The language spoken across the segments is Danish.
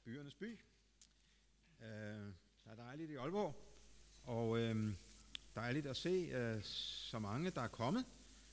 byernes by. Der er dejligt i Aalborg, og dejligt at se så mange, der er kommet.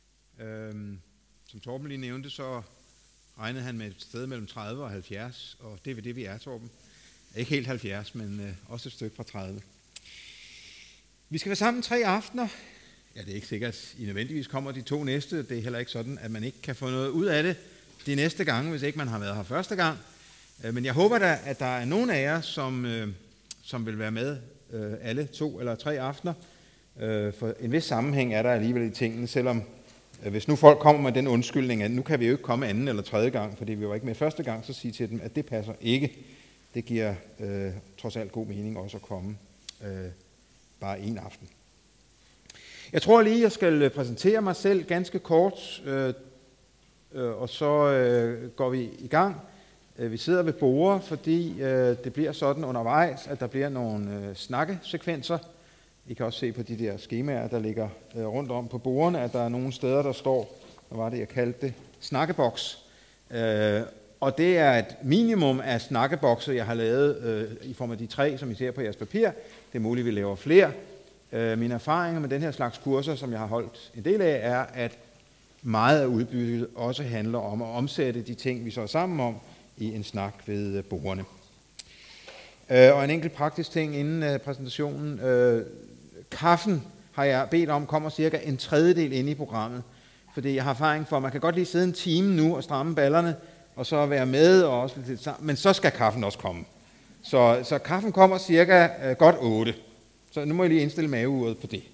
Som Torben lige nævnte, så regnede han med et sted mellem 30 og 70, og det er det, vi er, Torben. Ikke helt 70, men også et stykke fra 30. Vi skal være sammen 3 aftener. Ja, det er ikke sikkert, at I nødvendigvis kommer de 2 næste. Det er heller ikke sådan, at man ikke kan få noget ud af det de næste gange, hvis ikke man har været her første gang. Men jeg håber da, at der er nogen af jer, som vil være med alle 2 eller 3 aftener. For en vis sammenhæng er der alligevel i tingene, selvom hvis nu folk kommer med den undskyldning, at nu kan vi jo ikke komme anden eller tredje gang, fordi vi var ikke med første gang, så sige til dem, at det passer ikke. Det giver trods alt god mening også at komme bare en aften. Jeg tror lige, jeg skal præsentere mig selv ganske kort, og så går vi i gang. Vi sidder ved borde, fordi det bliver sådan undervejs, at der bliver nogle snakkesekvenser. I kan også se på de der skemaer, der ligger rundt om på bordene, at der er nogle steder, der står, hvad var det, jeg kaldte det, snakkeboks. Og det er et minimum af snakkebokser, jeg har lavet i form af de 3, som I ser på jeres papir. Det er muligt, vi laver flere. Mine erfaringer med den her slags kurser, som jeg har holdt en del af, er, at meget af udbyttet også handler om at omsætte de ting, vi så er sammen om, i en snak ved bordene. Og en enkelt praktisk ting inden præsentationen. Kaffen har jeg bedt om kommer cirka 1/3 inde i programmet, fordi jeg har erfaring for, at man kan godt lige sidde en time nu og stramme ballerne, og så være med, og også lidt sammen, men så skal kaffen også komme. Så kaffen kommer cirka godt 8. Så nu må jeg lige indstille maveuret på det.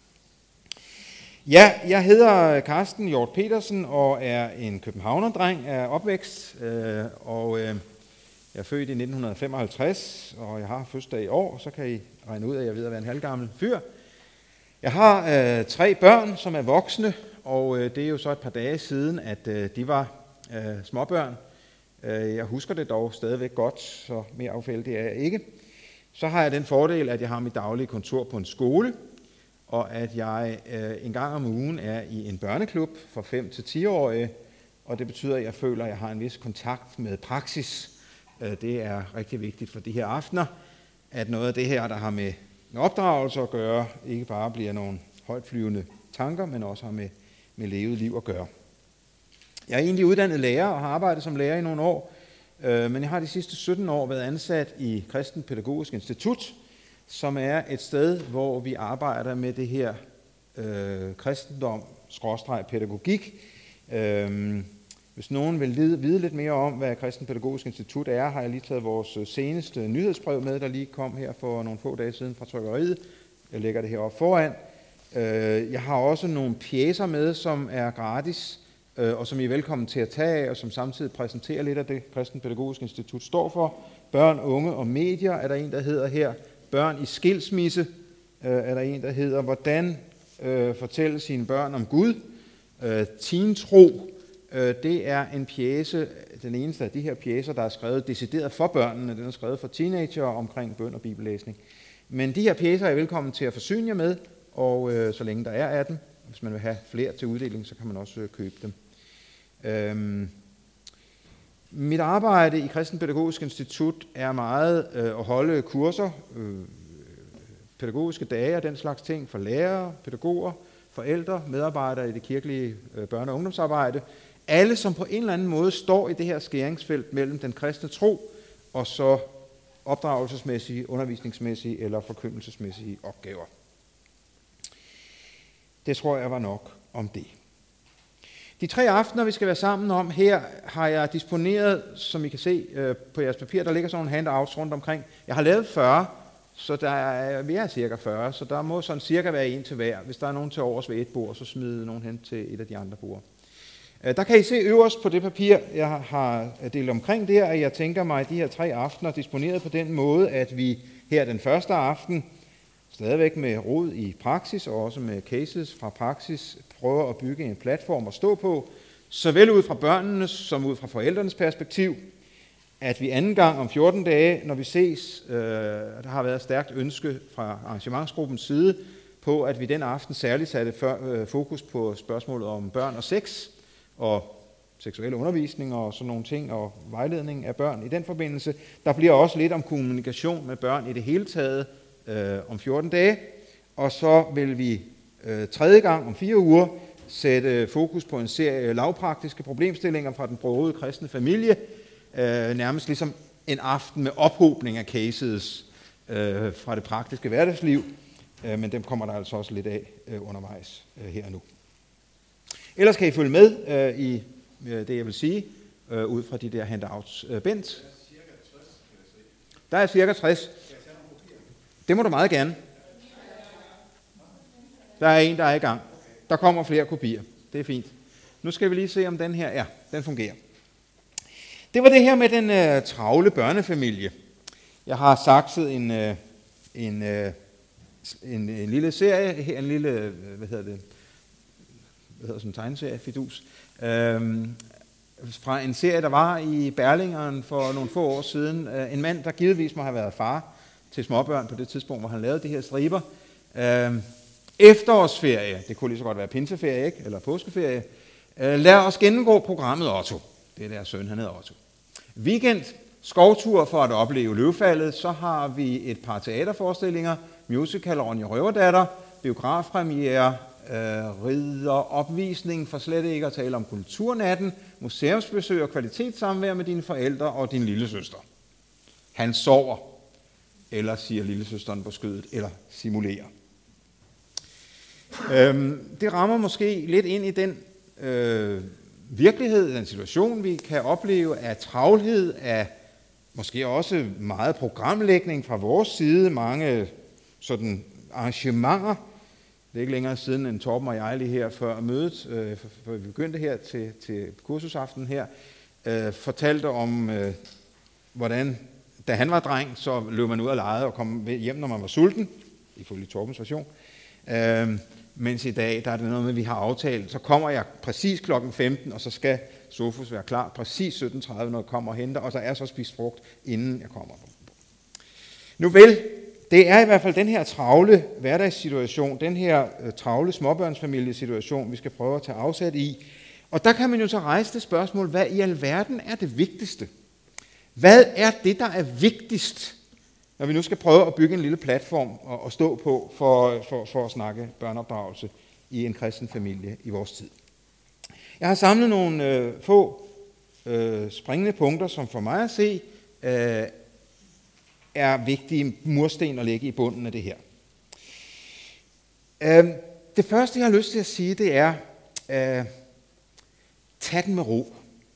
Ja, jeg hedder Carsten Hjort Petersen og er en københavnerdreng af opvækst, og jeg er født i 1955, og jeg har fødselsdag i år, så kan I regne ud, at jeg ved at være en halvgammel fyr. Jeg har 3 børn, som er voksne, og det er jo så et par dage siden, at de var småbørn. Jeg husker det dog stadigvæk godt, så mere affældig er jeg ikke. Så har jeg den fordel, at jeg har mit daglige kontor på en skole, og at jeg en gang om ugen er i en børneklub for 5 til 10-årige, og det betyder, at jeg føler, at jeg har en vis kontakt med praksis. Det er rigtig vigtigt for de her aftener, at noget af det her, der har med opdragelse at gøre, ikke bare bliver nogle højtflyvende tanker, men også har med levet liv at gøre. Jeg er egentlig uddannet lærer og har arbejdet som lærer i nogle år, men jeg har de sidste 17 år været ansat i Kristent Pædagogisk Institut, som er et sted, hvor vi arbejder med det her kristendom/pædagogik. Hvis nogen vil vide lidt mere om, hvad Kristent Pædagogisk Institut er, har jeg lige taget vores seneste nyhedsbrev med, der lige kom her for nogle få dage siden fra trykkeriet. Jeg lægger det heroppe foran. Jeg har også nogle pjecer med, som er gratis, og som I er velkommen til at tage af, og som samtidig præsenterer lidt af det, Kristent Pædagogisk Institut står for. Børn, unge og medier er der en, der hedder her. Børn i skilsmisse er der en, der hedder. Hvordan fortælle sine børn om Gud. Teentro, det er en pjece, den eneste af de her pjecer, der er skrevet decideret for børnene. Den er skrevet for teenager omkring bøn og bibellæsning. Men de her pjecer er velkommen til at forsyne jer med, og så længe der er af dem. Hvis man vil have flere til uddeling, så kan man også købe dem. Mit arbejde i Kristent Pædagogisk Institut er meget at holde kurser, pædagogiske dage og den slags ting for lærere, pædagoger, forældre, medarbejdere i det kirkelige børne- og ungdomsarbejde. Alle, som på en eller anden måde står i det her skæringsfelt mellem den kristne tro og så opdragelsesmæssige, undervisningsmæssige eller forkyndelsesmæssige opgaver. Det tror jeg var nok om det. De 3 aftener, vi skal være sammen om her, har jeg disponeret, som I kan se på jeres papir, der ligger sådan nogle handouts rundt omkring. Jeg har lavet 40, så vi er cirka 40, så der må sådan cirka være en til hver. Hvis der er nogen til overs ved et bord, så smid nogen hen til et af de andre bord. Der kan I se øverst på det papir, jeg har delt omkring der, at jeg tænker mig, at de her 3 aftener disponeret på den måde, at vi her den første aften, stadigvæk med rod i praksis og også med cases fra praksis, prøver at bygge en platform at stå på, såvel ud fra børnenes som ud fra forældrenes perspektiv, at vi anden gang om 14 dage, når vi ses, der har været et stærkt ønske fra arrangementsgruppens side, på at vi den aften særligt satte fokus på spørgsmålet om børn og sex, og seksuelle undervisning og sådan nogle ting, og vejledning af børn i den forbindelse. Der bliver også lidt om kommunikation med børn i det hele taget om 14 dage. Og så vil vi tredje gang om 4 uger sætte fokus på en serie lavpraktiske problemstillinger fra den brogede kristne familie, nærmest ligesom en aften med ophobning af cases fra det praktiske hverdagsliv, men dem kommer der altså også lidt af undervejs her og nu. Ellers kan I følge med i det, jeg vil sige, ud fra de der handouts. Bent? Der er cirka 60. Det må du meget gerne. Der er en, der er i gang. Der kommer flere kopier. Det er fint. Nu skal vi lige se, om den her er. Den fungerer. Det var det her med den travle børnefamilie. Jeg har sakset en lille serie, en lille, hvad hedder sådan en tegneserie, fidus, fra en serie, der var i Berlingeren for nogle få år siden. En mand, der givetvis må have været far til småbørn på det tidspunkt, hvor han lavede de her striber. Efterårsferie, det kunne lige så godt være pinseferie, ikke? Eller påskeferie. Lad os gennemgå programmet Otto. Det er deres søn, han hedder Otto. Weekend, skovtur for at opleve løvfaldet. Så har vi et par teaterforestillinger, musical Ronja Røverdatter, biografpremiere, ridderopvisning, for slet ikke at tale om kulturnatten, museumsbesøg og kvalitetssamvær med dine forældre og din lillesøster. Han sover, eller siger lillesøsteren på skødet, eller simulerer. Det rammer måske lidt ind i den virkelighed, den situation, vi kan opleve af travlhed, af måske også meget programlægning fra vores side, mange sådan arrangementer. Det er ikke længere siden end Torben og jeg lige her før mødet, før vi begyndte her til kursusaften her, fortalte om, hvordan, da han var dreng, så løb man ud og legede og kom hjem, når man var sulten, ifølge Torbens version. Mens i dag, der er det noget med, at vi har aftalt, så kommer jeg præcis klokken 15, og så skal Sofus være klar præcis 17.30, når jeg kommer og henter, og så er så spist frugt, inden jeg kommer. Nu vel, det er i hvert fald den her travle hverdagssituation, den her travle småbørnsfamiliesituation, vi skal prøve at tage afsæt i. Og der kan man jo så rejse det spørgsmål, hvad i alverden er det vigtigste? Hvad er det, der er vigtigst, når vi nu skal prøve at bygge en lille platform og stå på for at snakke børneopdragelse i en kristen familie i vores tid? Jeg har samlet nogle få springende punkter, som for mig at se er vigtige mursten at lægge i bunden af det her. Det første, jeg har lyst til at sige, det er, tag den med ro.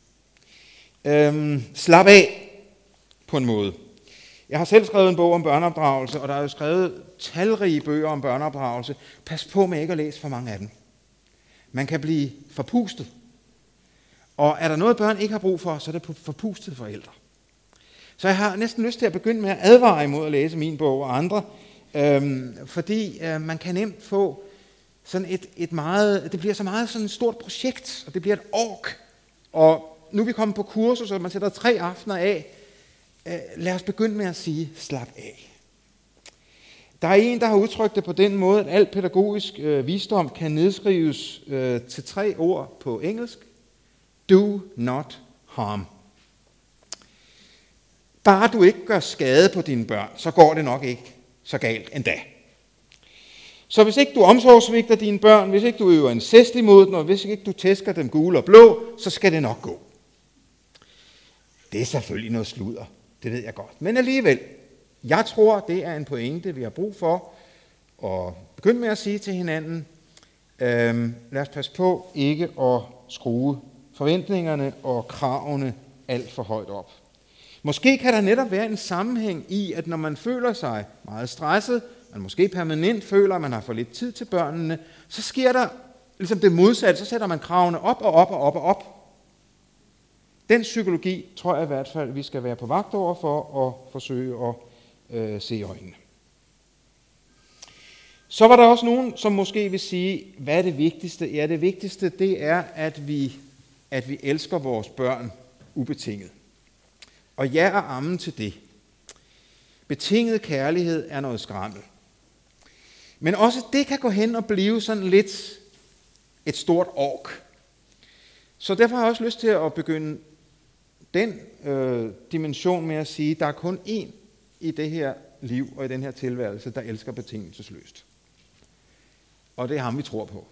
Slap af på en måde. Jeg har selv skrevet en bog om børneopdragelse, og der er jo skrevet talrige bøger om børneopdragelse. Pas på med ikke at læse for mange af dem. Man kan blive forpustet. Og er der noget, børn ikke har brug for, så er det forpustede forældre. Så jeg har næsten lyst til at begynde med at advare imod at læse min bog og andre, fordi man kan nemt få sådan et meget, det bliver så meget sådan et stort projekt, og det bliver et ork. Og nu er vi kommet på kursus, og man sætter 3 aftener af. Lad os begynde med at sige, slap af. Der er en, der har udtrykt det på den måde, at al pædagogisk visdom kan nedskrives til 3 ord på engelsk. Do not harm. Bare du ikke gør skade på dine børn, så går det nok ikke så galt endda. Så hvis ikke du omsorgsvigter dine børn, hvis ikke du øver incest imod dem, og hvis ikke du tæsker dem gule og blå, så skal det nok gå. Det er selvfølgelig noget sludder, det ved jeg godt. Men alligevel, jeg tror, det er en pointe, vi har brug for at begynde med at sige til hinanden, lad os passe på ikke at skrue forventningerne og kravene alt for højt op. Måske kan der netop være en sammenhæng i, at når man føler sig meget stresset, man måske permanent føler, at man har for lidt tid til børnene, så sker der ligesom det modsatte, så sætter man kravene op og op og op og op. Den psykologi tror jeg i hvert fald, vi skal være på vagt over for at forsøge at se i øjnene. Så var der også nogen, som måske vil sige, hvad er det vigtigste? Ja, det vigtigste, det er, at vi elsker vores børn ubetinget. Og ja og amen til det. Betinget kærlighed er noget skrammel. Men også det kan gå hen og blive sådan lidt et stort ork. Så derfor har jeg også lyst til at begynde den dimension med at sige, at der er kun én i det her liv og i den her tilværelse, der elsker betingelsesløst. Og det er ham, vi tror på.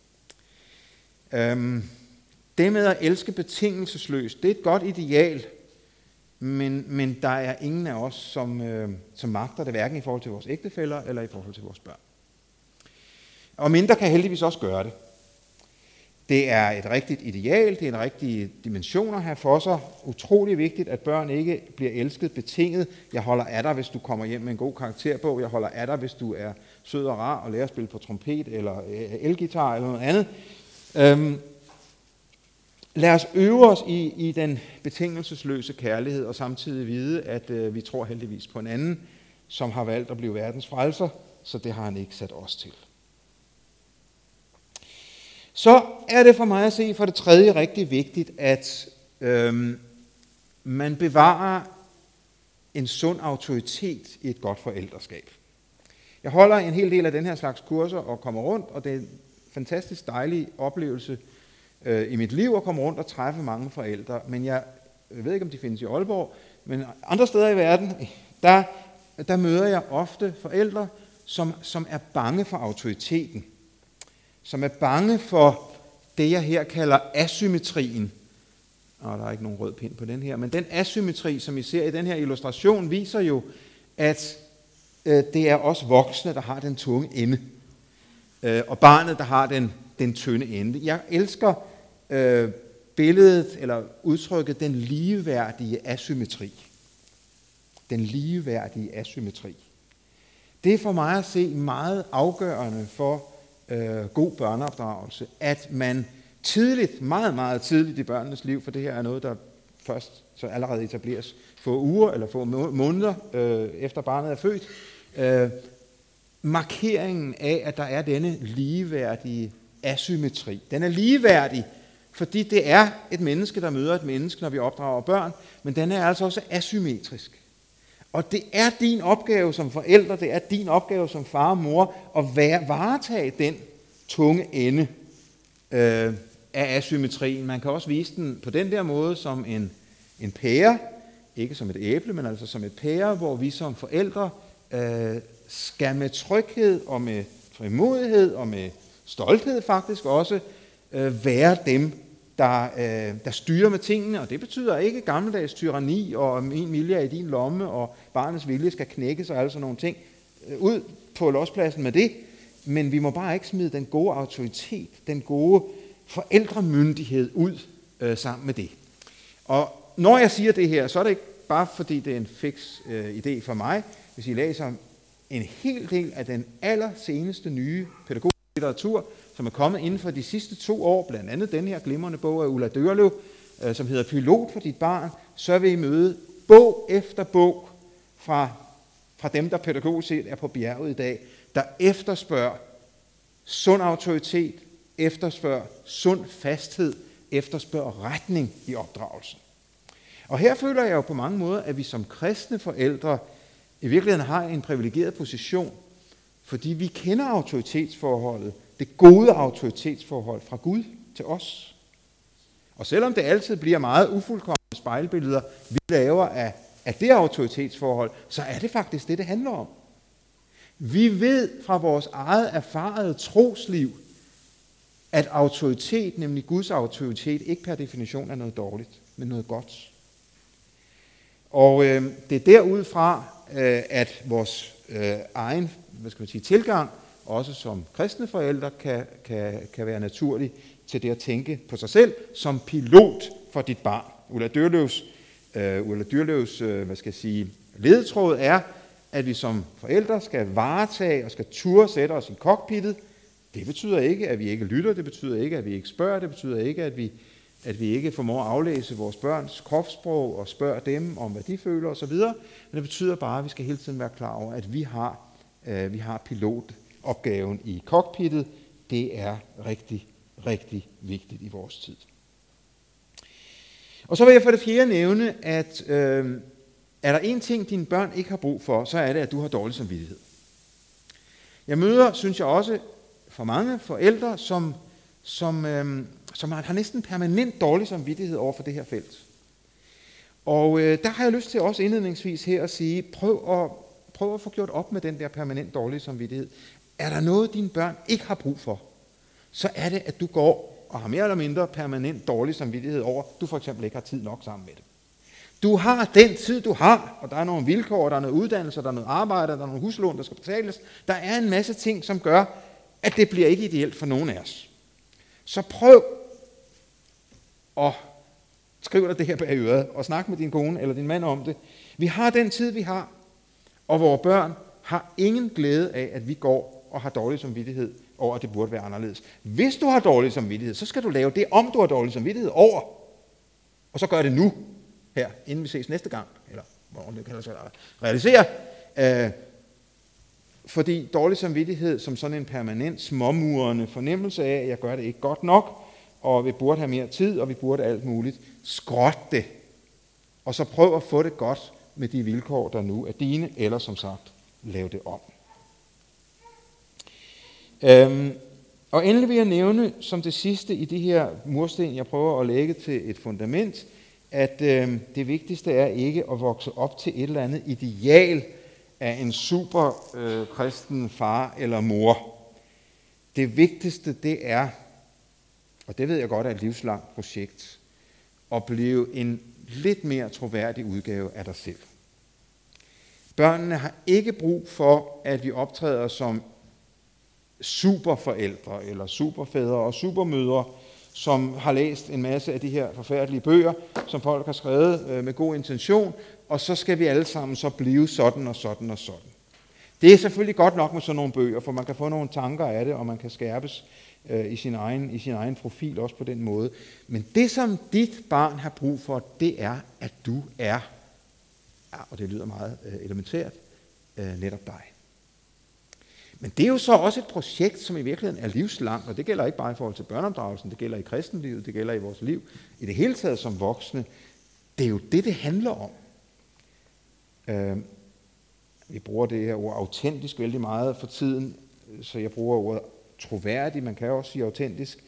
Det med at elske betingelsesløst, det er et godt ideal, men der er ingen af os, som magter det, hverken i forhold til vores ægtefæller eller i forhold til vores børn. Og mindre kan heldigvis også gøre det. Det er et rigtigt ideal, det er en rigtig dimension at have for sig. Utrolig vigtigt, at børn ikke bliver elsket betinget. Jeg holder af dig, hvis du kommer hjem med en god karakterbog. Jeg holder af dig, hvis du er sød og rar og lærer at spille på trompet eller elgitar eller noget andet. Lad os øve os i den betingelsesløse kærlighed og samtidig vide, at vi tror heldigvis på en anden, som har valgt at blive verdens frelser, så det har han ikke sat os til. Så er det for mig at se for det tredje rigtig vigtigt, at man bevarer en sund autoritet i et godt forældreskab. Jeg holder en hel del af den her slags kurser og kommer rundt, og det er en fantastisk dejlig oplevelse i mit liv at komme rundt og træffe mange forældre. Men jeg ved ikke, om de findes i Aalborg, men andre steder i verden, der møder jeg ofte forældre, som er bange for autoriteten. Som er bange for det, jeg her kalder asymmetrien. Og der er ikke nogen rød pind på den her, men den asymmetri, som I ser i den her illustration, viser jo, at det er os voksne, der har den tunge ende, og barnet, der har den tynde ende. Jeg elsker billedet, eller udtrykket, den ligeværdige asymmetri. Den ligeværdige asymmetri. Det er for mig at se meget afgørende for god børneopdragelse, at man tidligt, meget, meget tidligt i børnenes liv, for det her er noget, der først så allerede etableres få uger eller få måneder efter barnet er født, markeringen af, at der er denne ligeværdige asymmetri. Den er ligeværdig, fordi det er et menneske, der møder et menneske, når vi opdrager børn, men den er altså også asymmetrisk. Og det er din opgave som forældre, det er din opgave som far og mor, at varetage den tunge ende af asymmetrien. Man kan også vise den på den der måde som en pære, ikke som et æble, men altså som et pære, hvor vi som forældre skal med tryghed og med frimodighed og med stolthed faktisk også være dem, der styrer med tingene, og det betyder ikke gammeldags tyranni, og min vilje er i din lomme, og barnets vilje skal knækkes og alle sådan nogle ting. Ud på lodspladsen med det, men vi må bare ikke smide den gode autoritet, den gode forældremyndighed ud sammen med det. Og når jeg siger det her, så er det ikke bare fordi det er en fiks idé for mig. Hvis I læser en hel del af den allerseneste nye pædagogiske litteratur, som er kommet inden for de sidste 2 år, blandt andet den her glimrende bog af Ulla Dørløv, som hedder Pilot for dit barn, så vil I møde bog efter bog fra dem, der pædagogisk set er på bjerget i dag, der efterspørger sund autoritet, efterspørger sund fasthed, efterspørger retning i opdragelsen. Og her føler jeg jo på mange måder, at vi som kristne forældre i virkeligheden har en privilegeret position, fordi vi kender autoritetsforholdet, det gode autoritetsforhold fra Gud til os. Og selvom det altid bliver meget ufuldkomne spejlbilleder, vi laver af det autoritetsforhold, så er det faktisk det handler om. Vi ved fra vores eget erfarede trosliv, at autoritet, nemlig Guds autoritet, ikke per definition er noget dårligt, men noget godt. Og det er derudfra, at vores egen tilgang, også som kristne forældre, kan være naturlig til det at tænke på sig selv som pilot for dit barn. Ulla Dørløvs ledetråd er, at vi som forældre skal varetage og skal turde sætte os i cockpittet. Det betyder ikke, at vi ikke lytter, det betyder ikke, at vi ikke spørger, det betyder ikke, at vi ikke formår at aflæse vores børns kropssprog og spørge dem om, hvad de føler osv. Men det betyder bare, at vi skal hele tiden være klar over, at vi har pilotopgaven i cockpittet. Det er rigtig, rigtig vigtigt i vores tid. Og så vil jeg for det fjerde nævne, at er der en ting, dine børn ikke har brug for, så er det, at du har dårlig samvittighed. Jeg møder, synes jeg også, for mange forældre, som som har næsten permanent dårlig samvittighed over for det her felt. Og der har jeg lyst til også indledningsvis her at sige, prøv at få gjort op med den der permanent dårlige samvittighed. Er der noget, dine børn ikke har brug for, så er det, at du går og har mere eller mindre permanent dårlig samvittighed over, du for eksempel ikke har tid nok sammen med dem. Du har den tid, du har, og der er nogle vilkår, der er noget uddannelse, der er noget arbejde, der er nogle huslån, der skal betales. Der er en masse ting, som gør, at det bliver ikke ideelt for nogen af os. Så prøv at skrive dig det her bag øret, og snak med din kone eller din mand om det. Vi har den tid, vi har, og vores børn har ingen glæde af, at vi går og har dårlig samvittighed over, at det burde være anderledes. Hvis du har dårlig samvittighed, så skal du lave det, om du har dårlig samvittighed over, og så gør det nu, her, inden vi ses næste gang, eller hvornår det kan lade sig realisere. Fordi dårlig samvittighed som sådan en permanent småmurende fornemmelse af, at jeg gør det ikke godt nok, og vi burde have mere tid, og vi burde alt muligt. Skråt det. Og så prøv at få det godt med de vilkår, der nu er dine, eller som sagt, lav det om. Og endelig vil jeg nævne som det sidste i de her mursten, jeg prøver at lægge til et fundament, at det vigtigste er ikke at vokse op til et eller andet ideal af en super kristen far eller mor. Det vigtigste, det er, og det ved jeg godt er et livslangt projekt, at blive en lidt mere troværdig udgave af dig selv. Børnene har ikke brug for, at vi optræder som superforældre eller superfædre og supermødre, som har læst en masse af de her forfærdelige bøger, som folk har skrevet med god intention, og så skal vi alle sammen så blive sådan og sådan og sådan. Det er selvfølgelig godt nok med sådan nogle bøger, for man kan få nogle tanker af det, og man kan skærpes i sin egen profil også på den måde. Men det, som dit barn har brug for, det er, at du er, og det lyder meget elementært, netop dig. Men det er jo så også et projekt, som i virkeligheden er livslangt, og det gælder ikke bare i forhold til børneopdragelsen, det gælder i kristenlivet, det gælder i vores liv, i det hele taget som voksne. Det er jo det handler om. Vi bruger det her ord autentisk vældig meget for tiden, så jeg bruger ordet troværdig, man kan også sige autentisk.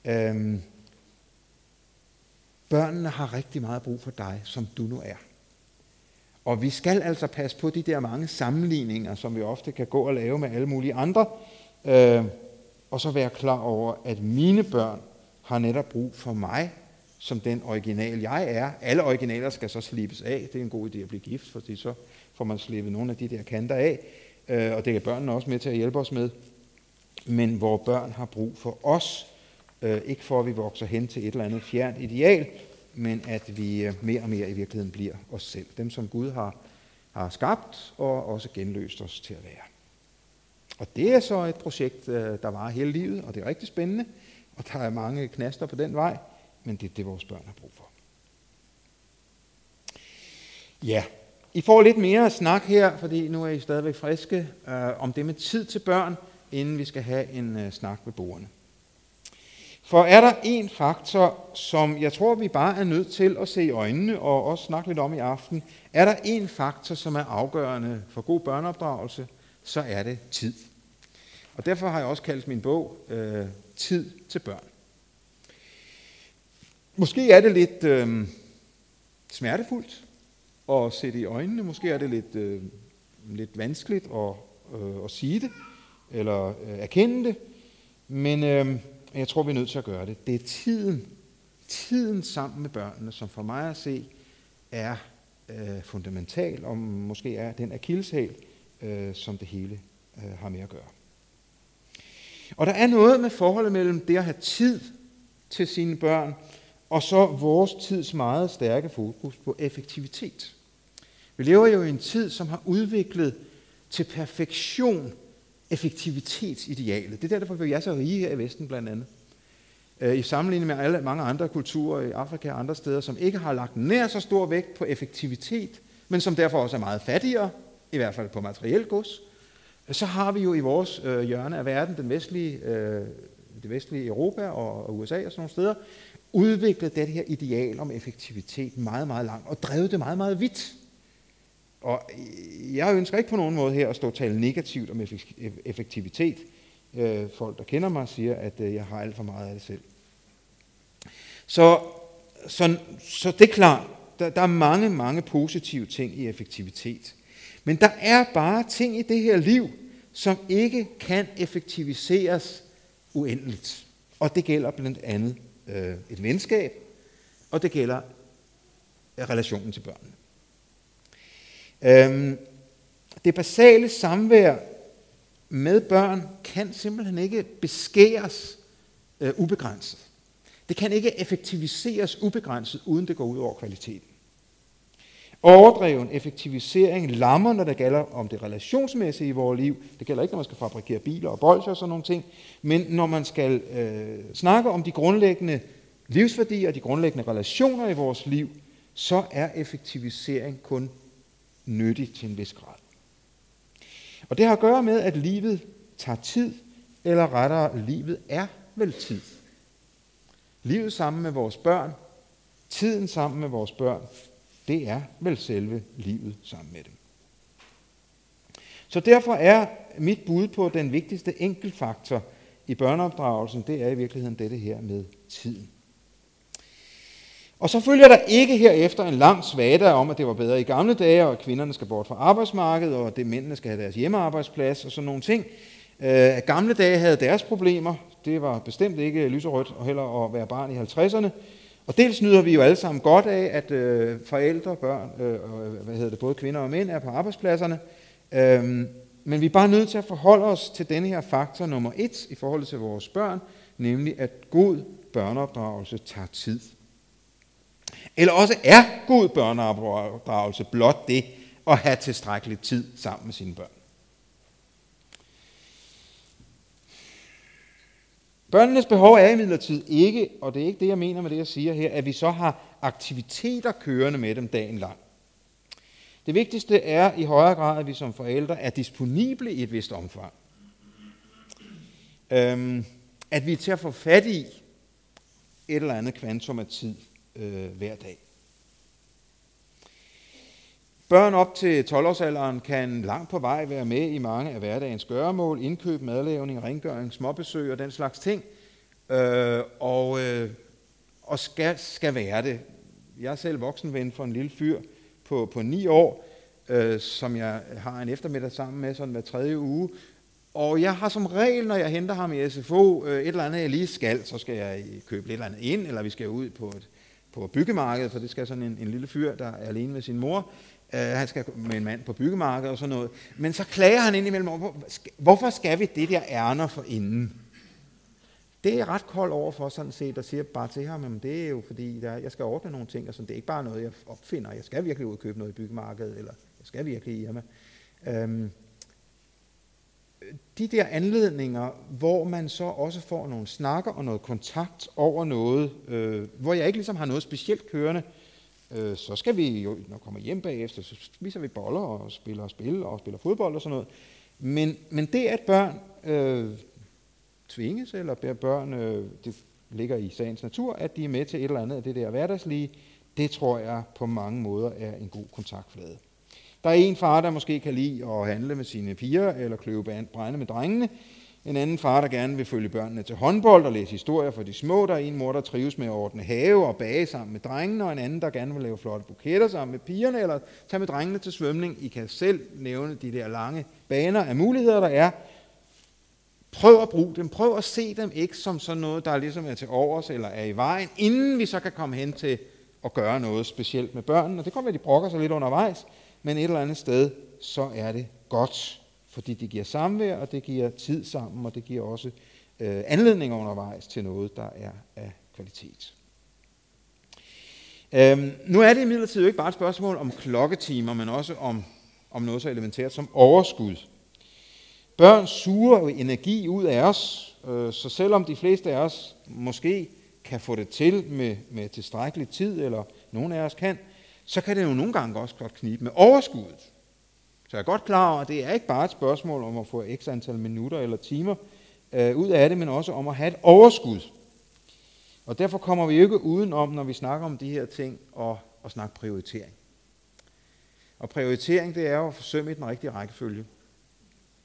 Børnene har rigtig meget brug for dig, som du nu er. Og vi skal altså passe på de der mange sammenligninger, som vi ofte kan gå og lave med alle mulige andre, og så være klar over, at mine børn har netop brug for mig, som den original jeg er. Alle originaler skal så slibes af. Det er en god idé at blive gift, fordi så får man slippet nogle af de der kanter af, og det er børnene også med til at hjælpe os med. Men hvor børn har brug for os, ikke for at vi vokser hen til et eller andet fjernt ideal, men at vi mere og mere i virkeligheden bliver os selv. Dem, som Gud har skabt og også genløst os til at være. Og det er så et projekt, der varer hele livet, og det er rigtig spændende, og der er mange knaster på den vej, men det er det, vores børn har brug for. Ja, I får lidt mere snak her, fordi nu er I stadigvæk friske, om det med tid til børn, inden vi skal have en snak ved bordene. For er der en faktor, som jeg tror, vi bare er nødt til at se i øjnene og også snakke lidt om i aften, er der en faktor, som er afgørende for god børneopdragelse, så er det tid. Og derfor har jeg også kaldt min bog Tid til børn. Måske er det lidt smertefuldt at se det i øjnene, måske er det lidt vanskeligt at sige det, eller erkende det, men jeg tror, vi er nødt til at gøre det. Det er tiden sammen med børnene, som for mig at se er fundamental, og måske er den akilleshæl, som det hele har med at gøre. Og der er noget med forholdet mellem det at have tid til sine børn, og så vores tids meget stærke fokus på effektivitet. Vi lever jo i en tid, som har udviklet til perfektion effektivitetsidealet. Det er derfor, vi er så rige her i Vesten blandt andet. I sammenligning med alle mange andre kulturer i Afrika og andre steder, som ikke har lagt nær så stor vægt på effektivitet, men som derfor også er meget fattigere, i hvert fald på materielt gods, så har vi jo i vores hjørne af verden, det vestlige Europa og USA og sådan nogle steder, udviklet det her ideal om effektivitet meget, meget langt, og drevet det meget, meget vidt. Og jeg ønsker ikke på nogen måde her at stå og tale negativt om effektivitet. Folk, der kender mig, siger, at jeg har alt for meget af det selv. Så det er klart, der er mange, mange positive ting i effektivitet. Men der er bare ting i det her liv, som ikke kan effektiviseres uendeligt. Og det gælder blandt andet et venskab, og det gælder relationen til børnene. Det basale samvær med børn kan simpelthen ikke beskæres ubegrænset. Det kan ikke effektiviseres ubegrænset, uden det går ud over kvaliteten. Overdreven effektivisering lammer, når det gælder om det relationsmæssige i vores liv. Det gælder ikke, når man skal fabrikere biler og bolsjer og sådan nogle ting. Men når man skal snakke om de grundlæggende livsværdier og de grundlæggende relationer i vores liv, så er effektivisering kun nyttig til en vis grad. Og det har at gøre med, at livet tager tid, eller rettere, livet er vel tid. Livet sammen med vores børn, tiden sammen med vores børn, det er vel selve livet sammen med dem. Så derfor er mit bud på den vigtigste enkeltfaktor i børneopdragelsen, det er i virkeligheden dette her med tiden. Og så følger der ikke herefter en lang svada om, at det var bedre i gamle dage, og at kvinderne skal bort fra arbejdsmarkedet, og at mændene skal have deres hjemmearbejdsplads og sådan nogle ting. Gamle dage havde deres problemer. Det var bestemt ikke lyserødt og heller at være barn i 50'erne. Og dels nyder vi jo alle sammen godt af, at forældre, børn, både kvinder og mænd er på arbejdspladserne. Men vi er bare nødt til at forholde os til denne her faktor nummer 1 i forhold til vores børn, nemlig at god børneopdragelse tager tid. Eller også er god børneopdragelse blot det at have tilstrækkelig tid sammen med sine børn. Børnenes behov er imidlertid ikke, og det er ikke det, jeg mener med det, jeg siger her, at vi så har aktiviteter kørende med dem dagen lang. Det vigtigste er i højere grad, at vi som forældre er disponible i et vist omfang. At vi er til at få fat i et eller andet kvantum af tid hver dag. Børn op til 12-årsalderen kan langt på vej være med i mange af hverdagens gøremål, indkøb, madlavning, rengøring, småbesøg og den slags ting, og skal være det. Jeg er selv voksenven for en lille fyr på 9 år, som jeg har en eftermiddag sammen med sådan hver 3. uge, og jeg har som regel, når jeg henter ham i SFO, et eller andet jeg lige skal, så skal jeg købe et eller andet ind, eller vi skal ud på byggemarkedet, for det skal sådan en lille fyr, der er alene med sin mor. Han skal med en mand på byggemarkedet og sådan noget. Men så klager han indimellem over, hvorfor skal vi det der ærner for inden? Det er ret koldt over for sådan set, og siger bare til ham, men det er jo fordi, jeg skal ordne nogle ting, og sådan. Det er ikke bare noget, jeg opfinder. Jeg skal virkelig ud og købe noget i byggemarkedet, eller jeg skal virkelig i Irma. De der anledninger, hvor man så også får nogle snakker og noget kontakt over noget, hvor jeg ikke ligesom har noget specielt kørende, så skal vi jo, når vi kommer hjem bagefter, så spiser vi boller og spiller spil og spiller fodbold og sådan noget. Men det, at børn tvinges, eller børn, det ligger i sagens natur, at de er med til et eller andet af det der hverdagslige, det tror jeg på mange måder er en god kontaktflade. Der er en far, der måske kan lide at handle med sine piger, eller kløve brænde med drengene. En anden far, der gerne vil følge børnene til håndbold og læse historier for de små. Der er en mor, der trives med at ordne have og bage sammen med drengene, og en anden, der gerne vil lave flotte buketter sammen med pigerne, eller tage med drengene til svømning. I kan selv nævne de der lange baner af muligheder, der er. Prøv at bruge dem. Prøv at se dem ikke som sådan noget, der ligesom er til overs eller er i vejen, inden vi så kan komme hen til at gøre noget specielt med børnene. Det kommer at de brokker sig lidt undervejs, men et eller andet sted, så er det godt, fordi det giver samvær, og det giver tid sammen, og det giver også anledninger undervejs til noget, der er af kvalitet. Nu er det imidlertid jo ikke bare et spørgsmål om klokketimer, men også om noget så elementært som overskud. Børn suger jo energi ud af os, så selvom de fleste af os måske kan få det til med tilstrækkelig tid, eller nogen af os kan, så kan det jo nogle gange også godt knibe med overskuddet. Så jeg er godt klar over, at det er ikke bare et spørgsmål om at få x antal minutter eller timer ud af det, men også om at have et overskud. Og derfor kommer vi jo ikke udenom, når vi snakker om de her ting, og snakke prioritering. Og prioritering, det er jo at forsømme i den rigtige rækkefølge.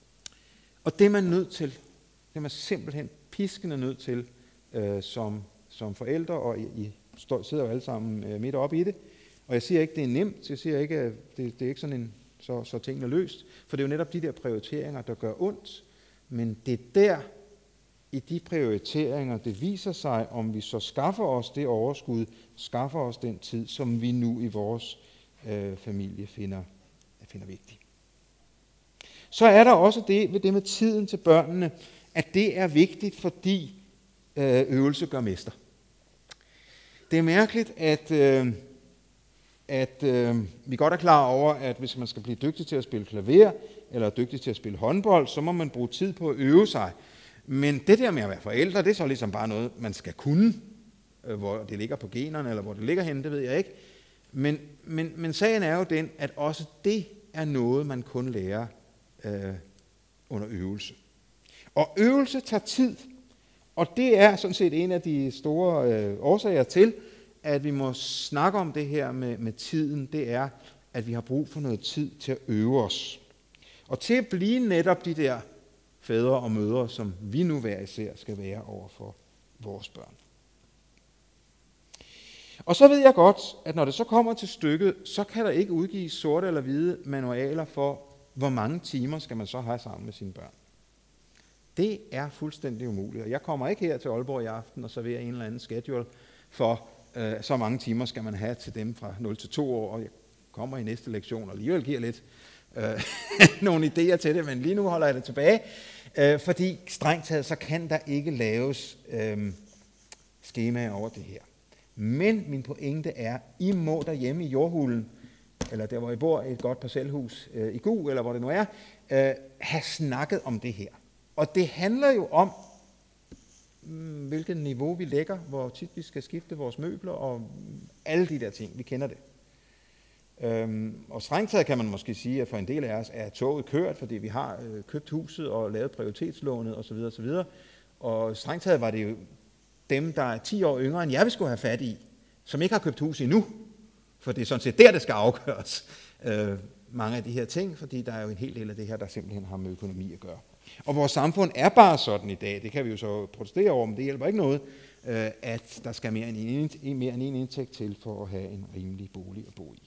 Og det er man nødt til. Det er man simpelthen piskende nødt til som forældre, og I sidder jo alle sammen midt oppe i det. Og jeg siger ikke, det er nemt. Jeg siger ikke, at det er ikke sådan en, så tingene er løst. For det er jo netop de der prioriteringer, der gør ondt. Men det er der, i de prioriteringer, det viser sig, om vi så skaffer os det overskud, skaffer os den tid, som vi nu i vores familie finder vigtig. Så er der også det ved det med tiden til børnene, at det er vigtigt, fordi øvelse gør mester. Det er mærkeligt, at vi godt er klar over, at hvis man skal blive dygtig til at spille klaver, eller dygtig til at spille håndbold, så må man bruge tid på at øve sig. Men det der med at være forældre, det er så ligesom bare noget, man skal kunne. Hvor det ligger på generne, eller hvor det ligger henne, det ved jeg ikke. Men sagen er jo den, at også det er noget, man kun lærer under øvelse. Og øvelse tager tid, og det er sådan set en af de store årsager til, at vi må snakke om det her med tiden. Det er, at vi har brug for noget tid til at øve os. Og til at blive netop de der fædre og mødre, som vi nu hver især skal være over for vores børn. Og så ved jeg godt, at når det så kommer til stykket, så kan der ikke udgives sorte eller hvide manualer for, hvor mange timer skal man så have sammen med sine børn. Det er fuldstændig umuligt. Og jeg kommer ikke her til Aalborg i aften og serverer en eller anden schedule for, så mange timer skal man have til dem fra 0 til 2 år, og jeg kommer i næste lektion og alligevel giver lidt nogle idéer til det, men lige nu holder jeg det tilbage, fordi strengt taget, så kan der ikke laves skemaer over det her. Men min pointe er, I må derhjemme i jordhulen, eller der hvor I bor i et godt parcelhus i Gug, eller hvor det nu er, have snakket om det her. Og det handler jo om, hvilket niveau vi lægger, hvor tit vi skal skifte vores møbler, og alle de der ting, vi kender det. Og strengt taget kan man måske sige, at for en del af os er toget kørt, fordi vi har købt huset og lavet prioritetslånet osv. osv. Og strengt taget var det jo dem, der er 10 år yngre end jeg vil skulle have fat i, som ikke har købt hus endnu. For det er sådan set der, det skal afgøres. Mange af de her ting, fordi der er jo en hel del af det her, der simpelthen har med økonomi at gøre. Og vores samfund er bare sådan i dag, det kan vi jo så protestere over, men det hjælper ikke noget, at der skal mere end en indtægt til for at have en rimelig bolig at bo i.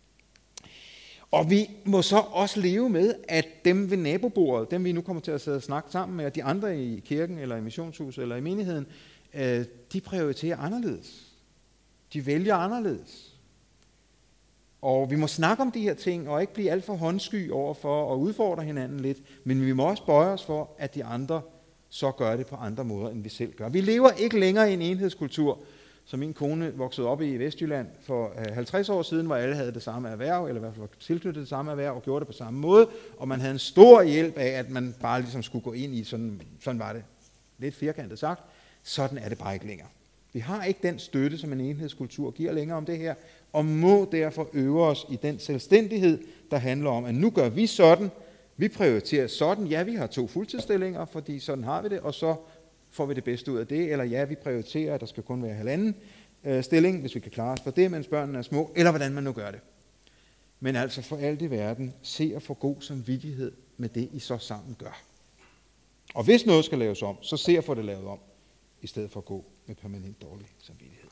Og vi må så også leve med, at dem ved nabobordet, dem vi nu kommer til at sidde og snakke sammen med, og de andre i kirken, eller i missionshuset, eller i menigheden, de prioriterer anderledes. De vælger anderledes. Og vi må snakke om de her ting, og ikke blive alt for håndsky over for at udfordre hinanden lidt, men vi må også bøje os for, at de andre så gør det på andre måder, end vi selv gør. Vi lever ikke længere i en enhedskultur, som min kone voksede op i Vestjylland for 50 år siden, hvor alle havde det samme erhverv, eller i hvert fald var tilknyttet det samme erhverv, og gjorde det på samme måde, og man havde en stor hjælp af, at man bare ligesom skulle gå ind i, sådan var det, lidt firkantet sagt, sådan er det bare ikke længere. Vi har ikke den støtte, som en enhedskultur giver længere om det her, og må derfor øve os i den selvstændighed, der handler om, at nu gør vi sådan, vi prioriterer sådan, ja, vi har 2 fuldtidsstillinger, fordi sådan har vi det, og så får vi det bedste ud af det, eller ja, vi prioriterer, at der skal kun være 1,5 stilling, hvis vi kan klare os for det, mens børnene er små, eller hvordan man nu gør det. Men altså for alt i verden, se at få god samvittighed med det, I så sammen gør. Og hvis noget skal laves om, så se at få det lavet om, i stedet for at gå med permanent dårlig samvittighed.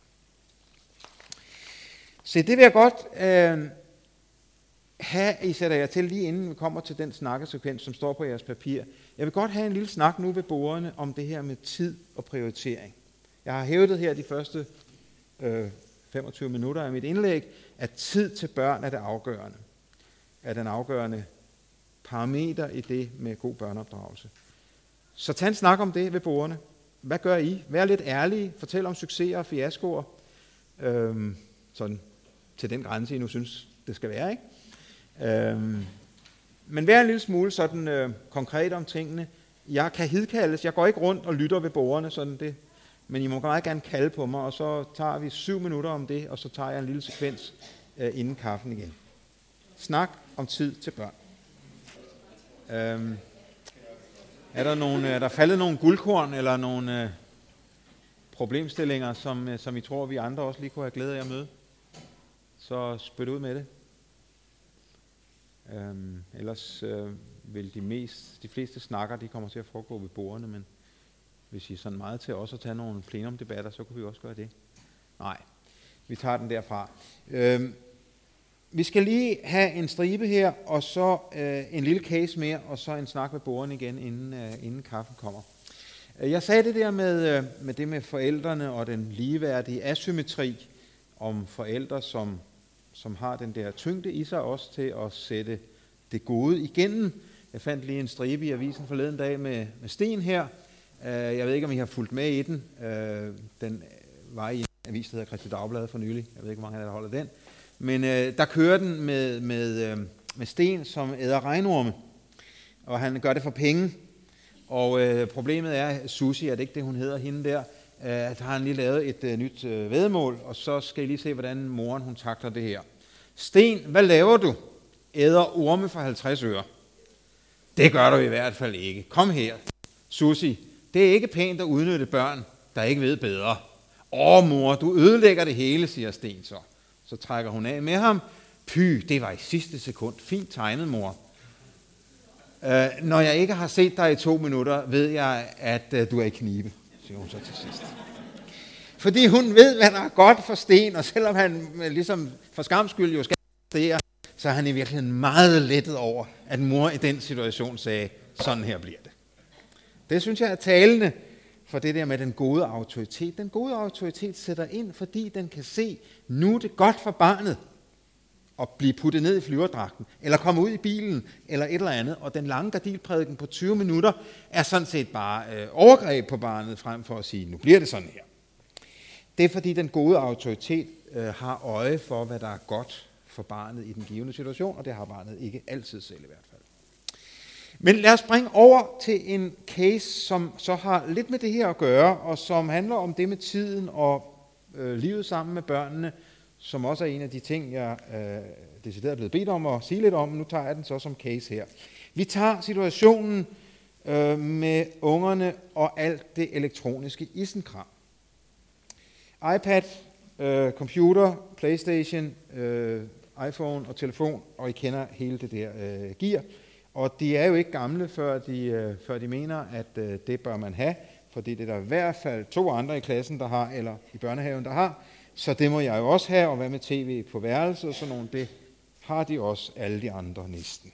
Så det vil jeg godt have, I sætter jer til lige inden vi kommer til den snakkesekvens, som står på jeres papir. Jeg vil godt have en lille snak nu ved bordene om det her med tid og prioritering. Jeg har hævdet her de første 25 minutter af mit indlæg, at tid til børn er det afgørende. Er den afgørende parameter i det med god børneopdragelse. Så tag en snak om det ved bordene. Hvad gør I? Vær lidt ærlige. Fortæl om succeser og fiaskoer. Sådan til den grænse, I nu synes, det skal være, ikke? Men vær en lille smule sådan konkret om tingene. Jeg kan hidkaldes. Jeg går ikke rundt og lytter ved bordene, sådan det. Men I må meget gerne kalde på mig, og så tager vi 7 minutter om det, og så tager jeg en lille sekvens inden kaffen igen. Snak om tid til børn. Er der faldet nogle guldkorn, eller nogle problemstillinger, som I tror, vi andre også lige kunne have glæde af at møde? Så spyt ud med det. Ellers vil de fleste snakker, de kommer til at foregå ved bordene, men Hvis I er sådan meget til også at tage nogle plenumdebatter, så kunne vi også gøre det. Nej, vi tager den derfra. Vi skal lige have en stribe her, og så en lille case mere, og så en snak med borgeren igen, inden kaffen kommer. Jeg sagde det der med det med forældrene og den ligeværdige asymmetri, om forældre, som har den der tyngde i sig også til at sætte det gode igennem. Jeg fandt lige en stribe i avisen forleden dag med Sten her. Jeg ved ikke, om I har fulgt med i den. Den var i en avis, der hedder Kristeligt Dagblad for nylig. Jeg ved ikke, hvor mange af jer, der holder den. Men der kører den med Sten, som æder regnorme. Og han gør det for penge. Og problemet er, Susie, er det ikke det, hun hedder, hende der, der har han lige lavet et nyt væddemål, og så skal I lige se, hvordan moren hun takler det her. Sten, hvad laver du? Æder orme for 50 øre. Det gør du i hvert fald ikke. Kom her. Susie, det er ikke pænt at udnytte børn, der ikke ved bedre. Mor, du ødelægger det hele, siger Sten så. Så trækker hun af med ham. Py, det var i sidste sekund. Fint tegnet, mor. Når jeg ikke har set dig i 2 minutter, ved jeg, at du er i knibe, siger hun så til sidst. Fordi hun ved, hvad der er godt for Sten, og selvom han ligesom for skams skyld jo skal præstere, så er han i virkeligheden meget lettet over, at mor i den situation sagde, sådan her bliver det. Det synes jeg er talende for det der med den gode autoritet. Den gode autoritet sætter ind, fordi den kan se, nu er det godt for barnet at blive puttet ned i flyverdragten, eller komme ud i bilen, eller et eller andet. Og den lange gardilprædiken på 20 minutter er sådan set bare overgreb på barnet, frem for at sige, nu bliver det sådan her. Det er fordi den gode autoritet har øje for, hvad der er godt for barnet i den givende situation, og det har barnet ikke altid selv i hvert fald. Men lad os springe over til en case, som så har lidt med det her at gøre, og som handler om det med tiden og livet sammen med børnene, som også er en af de ting, jeg decideret er blevet bedt om at sige lidt om. Nu tager jeg den så som case her. Vi tager situationen med ungerne og alt det elektroniske isenkram. iPad, computer, PlayStation, iPhone og telefon, og I kender hele det der gear. Og de er jo ikke gamle, før de mener, at det bør man have, fordi det er der i hvert fald 2 andre i klassen, der har, eller i børnehaven, der har. Så det må jeg jo også have, og hvad med tv på værelset og sådan nogle, det har de også alle de andre næsten.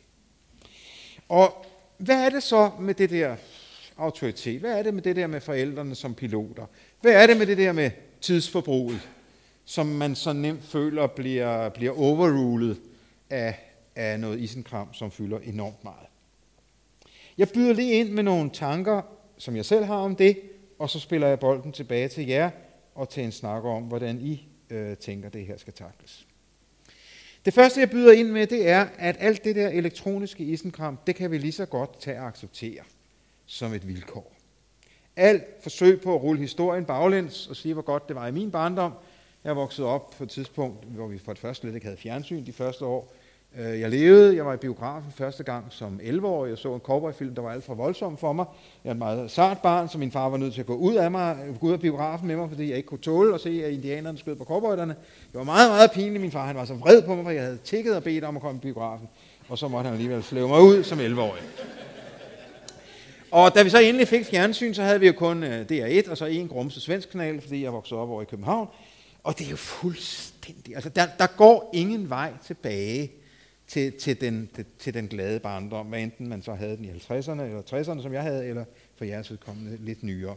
Og hvad er det så med det der autoritet? Hvad er det med det der med forældrene som piloter? Hvad er det med det der med tidsforbruget, som man så nemt føler bliver overrulet af noget isenkram, som fylder enormt meget? Jeg byder lige ind med nogle tanker, som jeg selv har om det, og så spiller jeg bolden tilbage til jer, og til en snak om, hvordan I tænker, det her skal takles. Det første, jeg byder ind med, det er, at alt det der elektroniske isenkram, det kan vi lige så godt tage og acceptere som et vilkår. Alt forsøg på at rulle historien baglæns og sige, hvor godt det var i min barndom. Jeg voksede op på et tidspunkt, hvor vi for det første slet ikke havde fjernsyn de første år. Jeg levede, jeg var i biografen første gang som 11-årig, jeg så en cowboyfilm, der var alt for voldsom for mig. Jeg er et meget sart barn, så min far var nødt til at gå ud af biografen med mig, fordi jeg ikke kunne tåle at se, at indianerne skød på cowboyderne. Det var meget, meget pinligt. Min far han var så vred på mig, for jeg havde tækket og bedt om at komme i biografen, og så måtte han alligevel slæve mig ud som 11-årig. Og da vi så endelig fik fjernsyn, så havde vi jo kun DR1 og så en grumset svensk kanal, fordi jeg voksede op over i København. Og det er jo fuldstændig, altså der går ingen vej tilbage til den glade barndom, hvad enten man så havde den i 50'erne eller 60'erne, som jeg havde, eller for jeres vedkommende lidt nyere.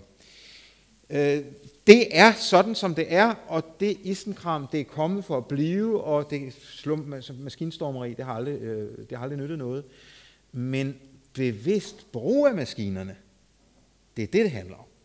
Det er sådan, som det er, og det isenkram, det er kommet for at blive, og det maskinstormeri, det har aldrig nyttet noget. Men bevidst brug af maskinerne, det er det handler om.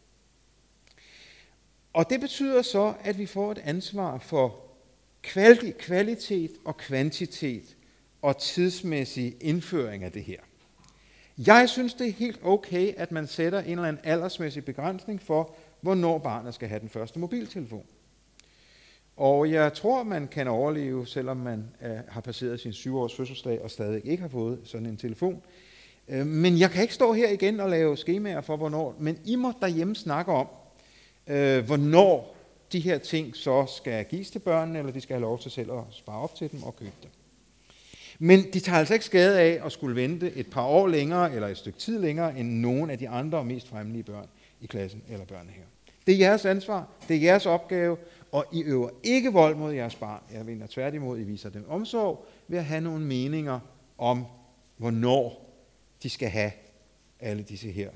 Og det betyder så, at vi får et ansvar for kvalitet og kvantitet og tidsmæssig indføring af det her. Jeg synes, det er helt okay, at man sætter en eller anden aldersmæssig begrænsning for, hvornår barnet skal have den første mobiltelefon. Og jeg tror, man kan overleve, selvom man har passeret sin 7-års fødselsdag og stadig ikke har fået sådan en telefon. Men jeg kan ikke stå her igen og lave skemaer for, hvornår. Men I må derhjemme snakke om, hvornår de her ting så skal gives til børnene, eller de skal have lov til selv at spare op til dem og købe dem. Men de tager altså ikke skade af at skulle vente et par år længere, eller et stykke tid længere, end nogen af de andre og mest fremmelige børn. i klassen eller børnehaven. Det er jeres ansvar, det er jeres opgave, og I øver ikke vold mod jeres barn. Jeg mener tværtimod, I viser dem omsorg ved at have nogle meninger om, hvornår de skal have alle disse her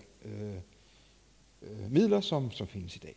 midler, som findes i dag.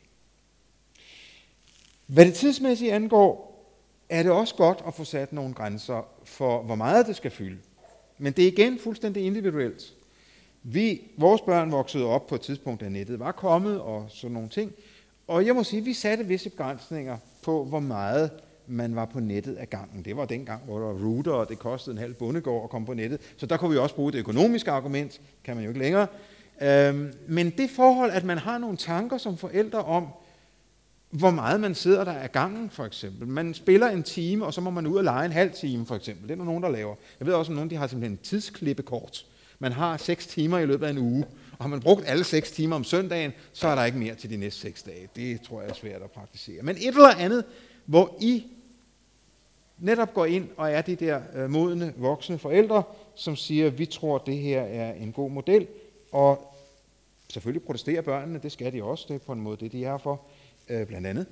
Hvad det tidsmæssigt angår, er det også godt at få sat nogle grænser for, hvor meget det skal fylde. Men det er igen fuldstændig individuelt. Vores børn voksede op på et tidspunkt, da nettet var kommet og sådan nogle ting. Og jeg må sige, at vi satte visse begrænsninger på, hvor meget man var på nettet ad gangen. Det var dengang, hvor der var router, og det kostede en halv bondegård at komme på nettet. Så der kunne vi også bruge det økonomiske argument, kan man jo ikke længere. Men det forhold, at man har nogle tanker som forældre om, hvor meget man sidder der ad gangen, for eksempel. Man spiller en time, og så må man ud og lege en halv time, for eksempel. Det er der nogen, der laver. Jeg ved også, at nogen de har simpelthen en tidsklippekort. Man har 6 timer i løbet af en uge, og har man brugt alle 6 timer om søndagen, så er der ikke mere til de næste 6 dage. Det tror jeg er svært at praktisere. Men et eller andet, hvor I netop går ind og er de der modne, voksne forældre, som siger, vi tror, det her er en god model, og selvfølgelig protesterer børnene, det skal de også, det er på en måde det, de er for, blandt andet.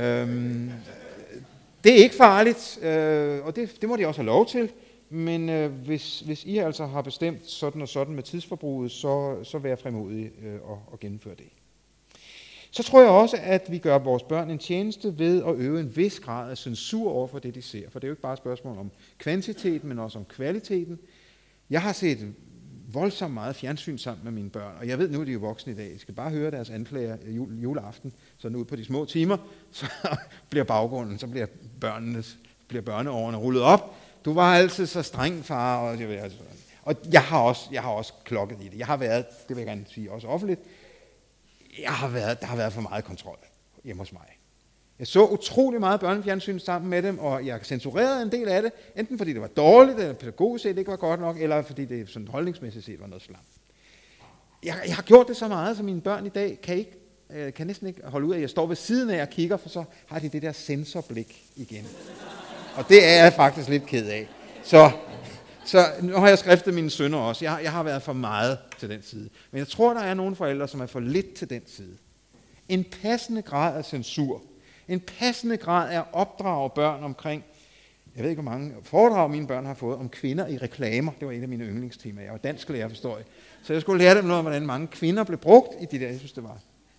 Det er ikke farligt, og det må de også have lov til, men hvis I altså har bestemt sådan og sådan med tidsforbruget, så vær frimodig og gennemføre det. Så tror jeg også, at vi gør vores børn en tjeneste ved at øve en vis grad af censur over for det, de ser. For det er jo ikke bare et spørgsmål om kvantiteten, men også om kvaliteten. Jeg har set voldsomt meget fjernsyn sammen med mine børn, og jeg ved nu, at de er voksne i dag. Jeg skal bare høre deres anklager juleaften, sådan ud på de små timer, så bliver baggrunden, så bliver børneårene rullet op. Du var altid så streng, far, og jeg har også klokket i det. Jeg har været, det vil jeg gerne sige også offentligt, der har været for meget kontrol hjemme hos mig. Jeg så utrolig meget børnefjernsyn sammen med dem, og jeg censurerede en del af det, enten fordi det var dårligt, eller pædagogisk set ikke var godt nok, eller fordi det sådan holdningsmæssigt set var noget slam. Jeg har gjort det så meget, så mine børn i dag kan næsten ikke holde ud af, at jeg står ved siden af og kigger, for så har de det der sensorblik igen. Og det er jeg faktisk lidt ked af. Så nu har jeg skriftet mine sønner også. Jeg har været for meget til den side. Men jeg tror, der er nogle forældre, som er for lidt til den side. En passende grad af censur. En passende grad af at opdrage børn omkring, jeg ved ikke, hvor mange foredrag mine børn har fået om kvinder i reklamer. Det var et af mine yndlingstemaer. Jeg var dansklærer, forstår jeg. Så jeg skulle lære dem noget om, hvordan mange kvinder blev brugt i de der. Jeg synes, det var...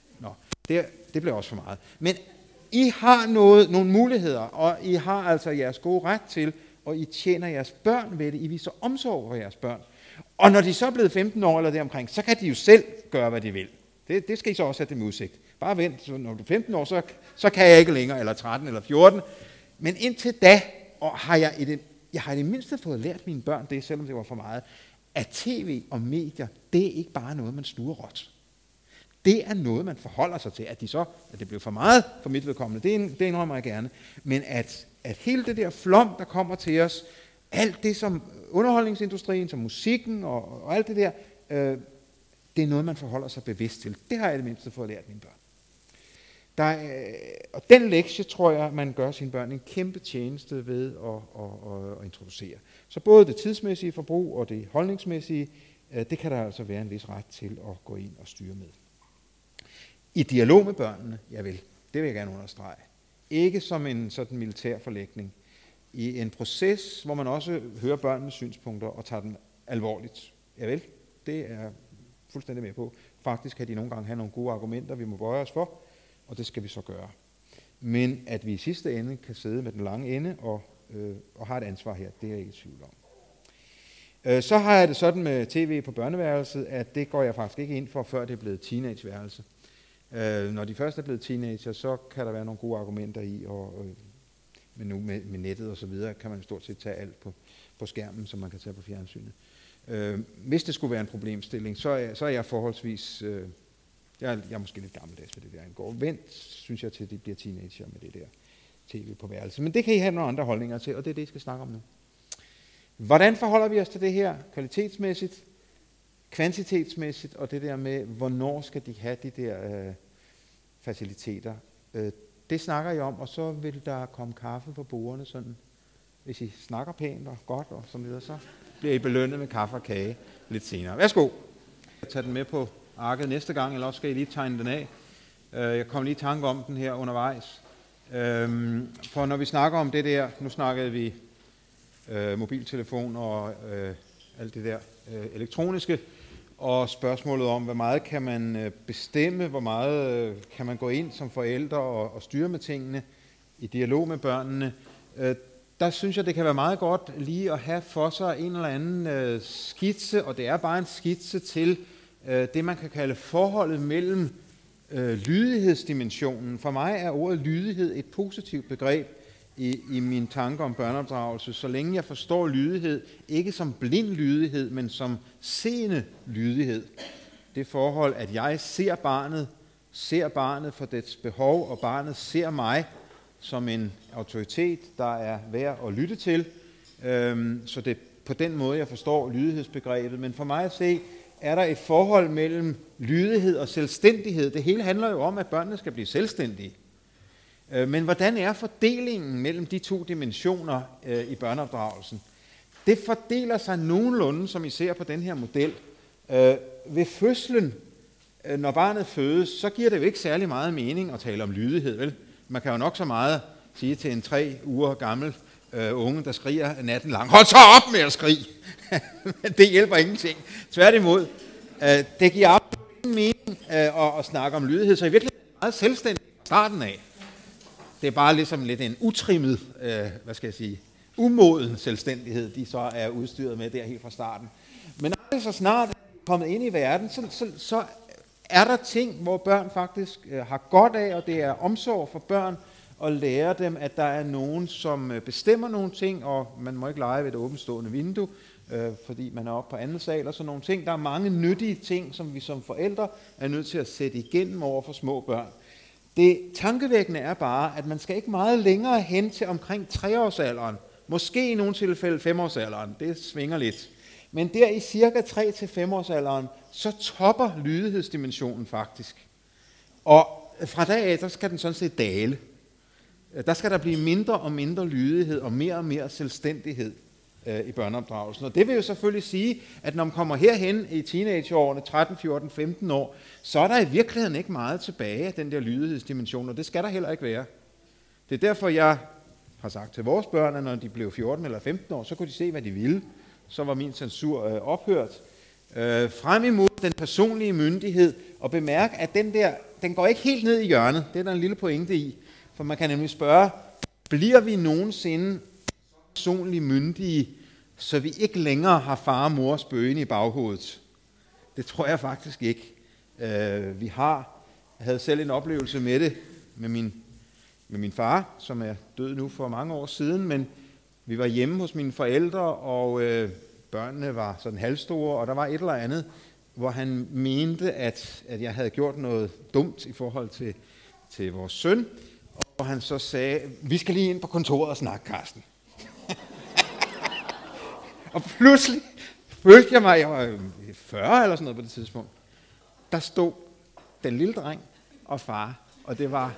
Det blev også for meget. Men I har nogle muligheder, og I har altså jeres gode ret til, og I tjener jeres børn ved det. I viser omsorg for jeres børn. Og når de så er blevet 15 år eller deromkring, så kan de jo selv gøre, hvad de vil. Det skal I så også have dem udsigt. Bare vent, så når du er 15 år, så kan jeg ikke længere, eller 13 eller 14. Men indtil da, og har jeg i det mindste fået lært mine børn det, selvom det var for meget, at tv og medier, det er ikke bare noget, man sluger råt. Det er noget, man forholder sig til. At det blev for meget for mit vedkommende, det indrømmer jeg gerne. Men at hele det der flom, der kommer til os, alt det som underholdningsindustrien, som musikken og alt det der, det er noget, man forholder sig bevidst til. Det har jeg i det mindste fået lært mine børn. Og den lektie, tror jeg, man gør sine børn en kæmpe tjeneste ved at introducere. Så både det tidsmæssige forbrug og det holdningsmæssige, det kan der altså være en vis ret til at gå ind og styre med. I dialog med børnene, javel, det vil jeg gerne understrege. Ikke som en sådan militær forlægning. I en proces, hvor man også hører børnenes synspunkter og tager dem alvorligt. Javel, det er jeg fuldstændig med på. Faktisk kan de nogle gange have nogle gode argumenter, vi må bøje os for, og det skal vi så gøre. Men at vi i sidste ende kan sidde med den lange ende og har et ansvar her, det er jeg ikke i tvivl om. Så har jeg det sådan med tv på børneværelset, at det går jeg faktisk ikke ind for, før det er blevet teenageværelse. Når de først er blevet teenager, så kan der være nogle gode argumenter i, men nu med nettet og så videre, kan man stort set tage alt på skærmen, som man kan tage på fjernsynet. Hvis det skulle være en problemstilling, så er jeg forholdsvis, jeg er måske lidt gammeldags for det der. Går vent, synes jeg, til de bliver teenager med det der tv på værelse. Men det kan I have nogle andre holdninger til, og det er det, I skal snakke om nu. Hvordan forholder vi os til det her kvalitetsmæssigt, kvantitetsmæssigt, og det der med, hvornår skal de have de der faciliteter? Det snakker I om, og så vil der komme kaffe på bordene, sådan. Hvis I snakker pænt og godt og så videre, så bliver I belønnet med kaffe og kage lidt senere. Værsgo. Jeg tager den med på arket næste gang, eller også skal I lige tegne den af. Jeg kom lige i tanke om den her undervejs. For når vi snakker om det der, nu snakkede vi mobiltelefon og alt det der elektroniske, og spørgsmålet om, hvor meget kan man bestemme, hvor meget kan man gå ind som forældre og styre med tingene i dialog med børnene. Der synes jeg, det kan være meget godt lige at have for sig en eller anden skitse, og det er bare en skitse til det, man kan kalde forholdet mellem lydighedsdimensionen. For mig er ordet lydighed et positivt begreb i mine tanker om børneopdragelse, så længe jeg forstår lydighed, ikke som blind lydighed, men som seende lydighed. Det forhold, at jeg ser barnet for dets behov, og barnet ser mig som en autoritet, der er værd at lytte til. Så det er på den måde, jeg forstår lydighedsbegrebet. Men for mig at se, er der et forhold mellem lydighed og selvstændighed. Det hele handler jo om, at børnene skal blive selvstændige. Men hvordan er fordelingen mellem de to dimensioner i børneopdragelsen? Det fordeler sig nogenlunde, som I ser på den her model. Ved fødslen, når barnet fødes, så giver det jo ikke særlig meget mening at tale om lydighed, vel? Man kan jo nok så meget sige til en 3 uger gammel unge, der skriger natten lang, hold så op med at skrige! Det hjælper ingenting. Tværtimod, det giver absolut ingen mening at snakke om lydighed, så i virkeligheden er det meget selvstændigt fra starten af. Det er bare ligesom lidt en utrimmet, umoden selvstændighed, de så er udstyret med der helt fra starten. Men aldrig så snart er kommet ind i verden, så er der ting, hvor børn faktisk har godt af, og det er omsorg for børn at lære dem, at der er nogen, som bestemmer nogle ting, og man må ikke lege ved et åbenstående vindue, fordi man er oppe på anden sal og sådan nogle ting. Der er mange nyttige ting, som vi som forældre er nødt til at sætte igennem over for små børn. Det tankevækkende er bare, at man skal ikke meget længere hen til omkring 3-årsalderen, måske i nogle tilfælde 5-årsalderen, det svinger lidt. Men der i cirka 3-5-årsalderen, så topper lydighedsdimensionen faktisk. Og fra dag af, der skal den sådan set dale. Der skal der blive mindre og mindre lydighed og mere selvstændighed i børneopdragelsen. Og det vil jo selvfølgelig sige, at når man kommer herhen i teenageårene, 13, 14, 15 år, så er der i virkeligheden ikke meget tilbage af den der lydighedsdimension, og det skal der heller ikke være. Det er derfor, jeg har sagt til vores børn, at når de blev 14 eller 15 år, så kunne de se, hvad de ville. Så var min censur ophørt. Frem imod den personlige myndighed, og bemærk, at den går ikke helt ned i hjørnet. Det er der en lille pointe i. For man kan nemlig spørge, bliver vi nogensinde personligt myndige, så vi ikke længere har far og mors bøgen i baghovedet? Det tror jeg faktisk ikke. Jeg havde selv en oplevelse med det med min far, som er død nu for mange år siden, men vi var hjemme hos mine forældre, og børnene var sådan halvstore, og der var et eller andet, hvor han mente, at jeg havde gjort noget dumt i forhold til vores søn, og han så sagde, vi skal lige ind på kontoret og snakke, Carsten. Og pludselig følte jeg var 40 eller sådan noget på det tidspunkt. Der stod den lille dreng og far, og det var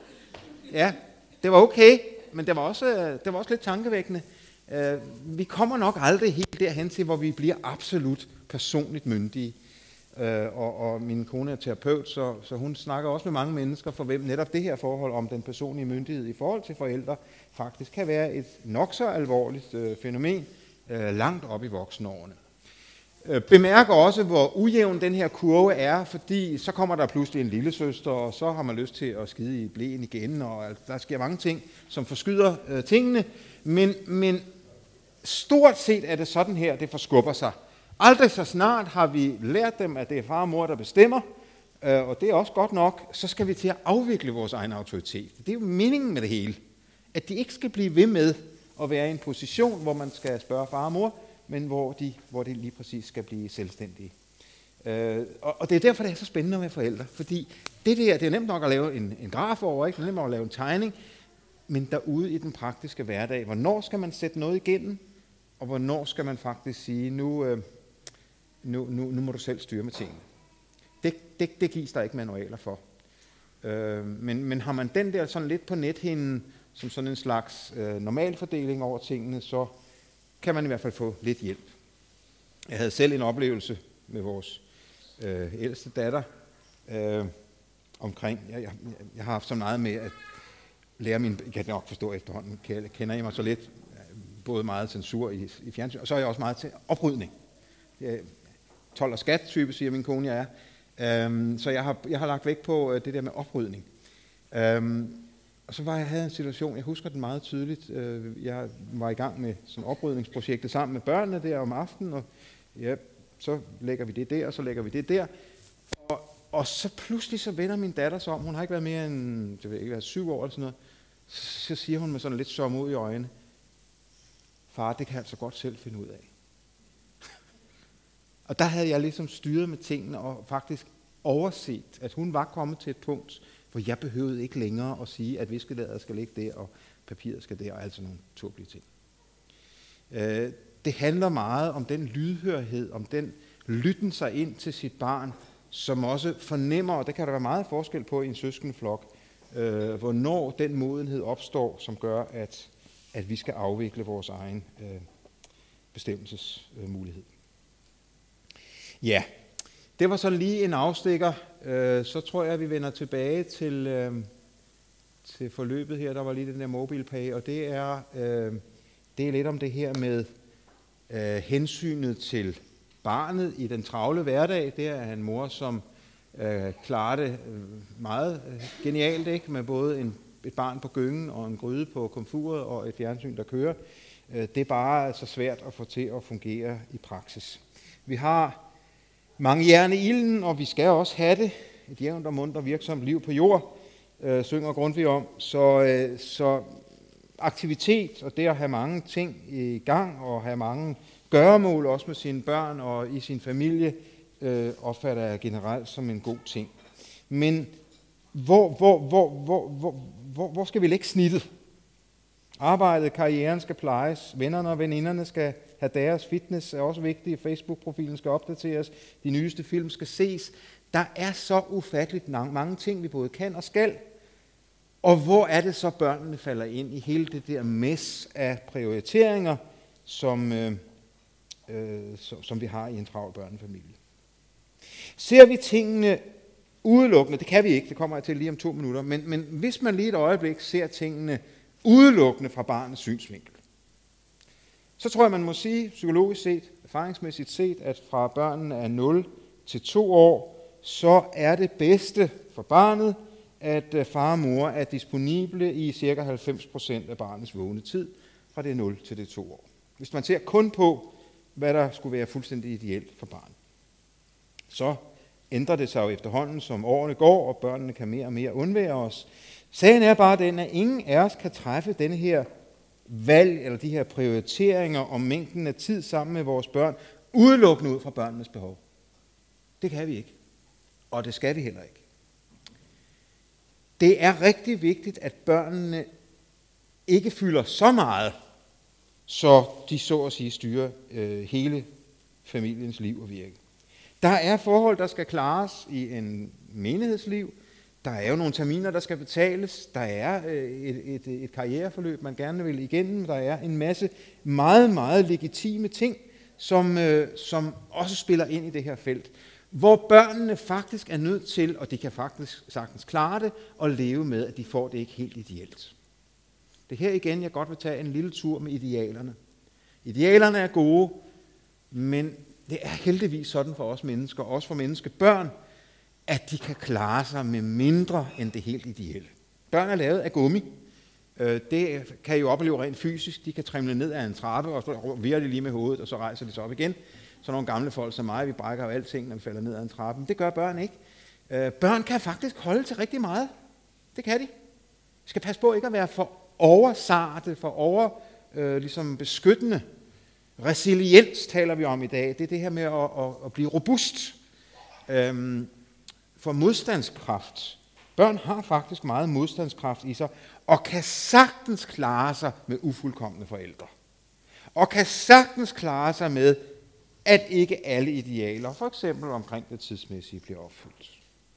okay, men det var også lidt tankevækkende. Vi kommer nok aldrig helt derhen til, hvor vi bliver absolut personligt myndige. Og min kone er terapeut, så hun snakker også med mange mennesker, for hvem netop det her forhold om den personlige myndighed i forhold til forældre faktisk kan være et nok så alvorligt fænomen langt op i voksenårene. Bemærk også, hvor ujævn den her kurve er, fordi så kommer der pludselig en lillesøster, og så har man lyst til at skide i blæen igen, og der sker mange ting, som forskyder tingene, men stort set er det sådan her, det forskubber sig. Aldrig så snart har vi lært dem, at det er far og mor, der bestemmer, og det er også godt nok, så skal vi til at afvikle vores egen autoritet. Det er jo meningen med det hele, at de ikke skal blive ved med at være i en position, hvor man skal spørge far og mor, men hvor de lige præcis skal blive selvstændige. Og det er derfor, det er så spændende med forældre, fordi det er nemt nok at lave en graf over, ikke? Det er nemt nok at lave en tegning, men derude i den praktiske hverdag, hvornår skal man sætte noget igennem, og hvornår skal man faktisk sige, nu må du selv styre med tingene. Det gives der ikke manualer for. Men har man den der sådan lidt på nethinden, som sådan en slags normalfordeling over tingene, så kan man i hvert fald få lidt hjælp. Jeg havde selv en oplevelse med vores ældste datter omkring. Jeg har haft så meget med at lære min, jeg kan nok forstå efterhånden, kender I mig så lidt, både meget censur i fjernsyn, og så er jeg også meget til oprydning. 12 og skat type, siger min kone, jeg er. Så jeg har lagt vægt på det der med oprydning. Og så havde en situation, jeg husker den meget tydeligt. Jeg var i gang med sådan oprydningsprojektet sammen med børnene der om aftenen, og ja, så lægger vi det der, og så lægger vi det der. Og så pludselig så vender min datter sig om, hun har ikke været mere end, det ved ikke, 7 år eller sådan noget, så siger hun med sådan lidt sørgmod i øjnene, far, det kan jeg altså godt selv finde ud af. Og der havde jeg ligesom styret med tingene og faktisk overset, at hun var kommet til et punkt, hvor jeg behøvede ikke længere at sige, at viskelæderet skal ligge der, og papiret skal der, og altså nogle tåbelige ting. Det handler meget om den lydhørhed, om den lytten sig ind til sit barn, som også fornemmer, og det kan der være meget forskel på i en søskendeflok, hvornår den modenhed opstår, som gør, at vi skal afvikle vores egen bestemmelsesmulighed. Ja, det var så lige en afstikker. Så tror jeg, at vi vender tilbage til forløbet her. Der var lige den der MobilePay, og det er lidt om det her med hensynet til barnet i den travle hverdag. Det er en mor, som klarer det meget genialt, ikke? Med både et barn på gyngen og en gryde på komfuret og et fjernsyn, der kører. Det er bare så svært at få til at fungere i praksis. Vi har mange jern i ilden, og vi skal også have det. Et jævnt og mundt og virksomt liv på jord, synger Grundtvig om. Så aktivitet og det at have mange ting i gang og have mange gøremål også med sine børn og i sin familie, opfatter jeg generelt som en god ting. Men hvor skal vi lægge snittet? Arbejdet, karrieren skal plejes, vennerne og veninderne skal have deres, fitness er også vigtigt, Facebook-profilen skal opdateres, de nyeste film skal ses. Der er så ufatteligt mange ting, vi både kan og skal. Og hvor er det så, børnene falder ind i hele det der mess af prioriteringer, som vi har i en travl børnefamilie? Ser vi tingene udelukkende, det kan vi ikke, det kommer jeg til lige om 2 minutter, men hvis man lige et øjeblik ser tingene udelukkende fra barnets synsvinkel, så tror jeg, man må sige, psykologisk set, erfaringsmæssigt set, at fra børnene er 0 til 2 år, så er det bedste for barnet, at far og mor er disponible i ca. 90% af barnets vågne tid, fra det 0 til det 2 år. Hvis man ser kun på, hvad der skulle være fuldstændig ideelt for barnet, så ændrer det sig jo efterhånden, som årene går, og børnene kan mere og mere undvære os. Sagen er bare den, at ingen af os kan træffe denne her valg, eller de her prioriteringer om mængden af tid sammen med vores børn, udelukkende ud fra børnenes behov. Det kan vi ikke, og det skal vi heller ikke. Det er rigtig vigtigt, at børnene ikke fylder så meget, så de så at sige styrer hele familiens liv og virke. Der er forhold, der skal klares i en menighedsliv. Der er jo nogle terminer, der skal betales. Der er et karriereforløb, man gerne vil igennem. Der er en masse meget, meget legitime ting, som også spiller ind i det her felt. Hvor børnene faktisk er nødt til, og de kan faktisk sagtens klare det, og leve med, at de får det ikke helt ideelt. Det her igen, jeg godt vil tage en lille tur med idealerne. Idealerne er gode, men det er heldigvis sådan for os mennesker, også for menneskebørn, at de kan klare sig med mindre end det helt ideelle. Børn er lavet af gummi. Det kan I jo opleve rent fysisk. De kan trimle ned ad en trappe, og så virrer de lige med hovedet, og så rejser de sig op igen. Så nogle gamle folk som mig, vi brækker jo alting, når vi falder ned ad en trappe. Men det gør børn ikke. Børn kan faktisk holde til rigtig meget. Det kan de. Vi skal passe på ikke at være for oversarte, for ligesom beskyttende. Resiliens taler vi om i dag. Det er det her med at blive robust. For modstandskraft. Børn har faktisk meget modstandskraft i sig, og kan sagtens klare sig med ufuldkomne forældre. Og kan sagtens klare sig med, at ikke alle idealer, for eksempel omkring det tidsmæssige, bliver opfyldt.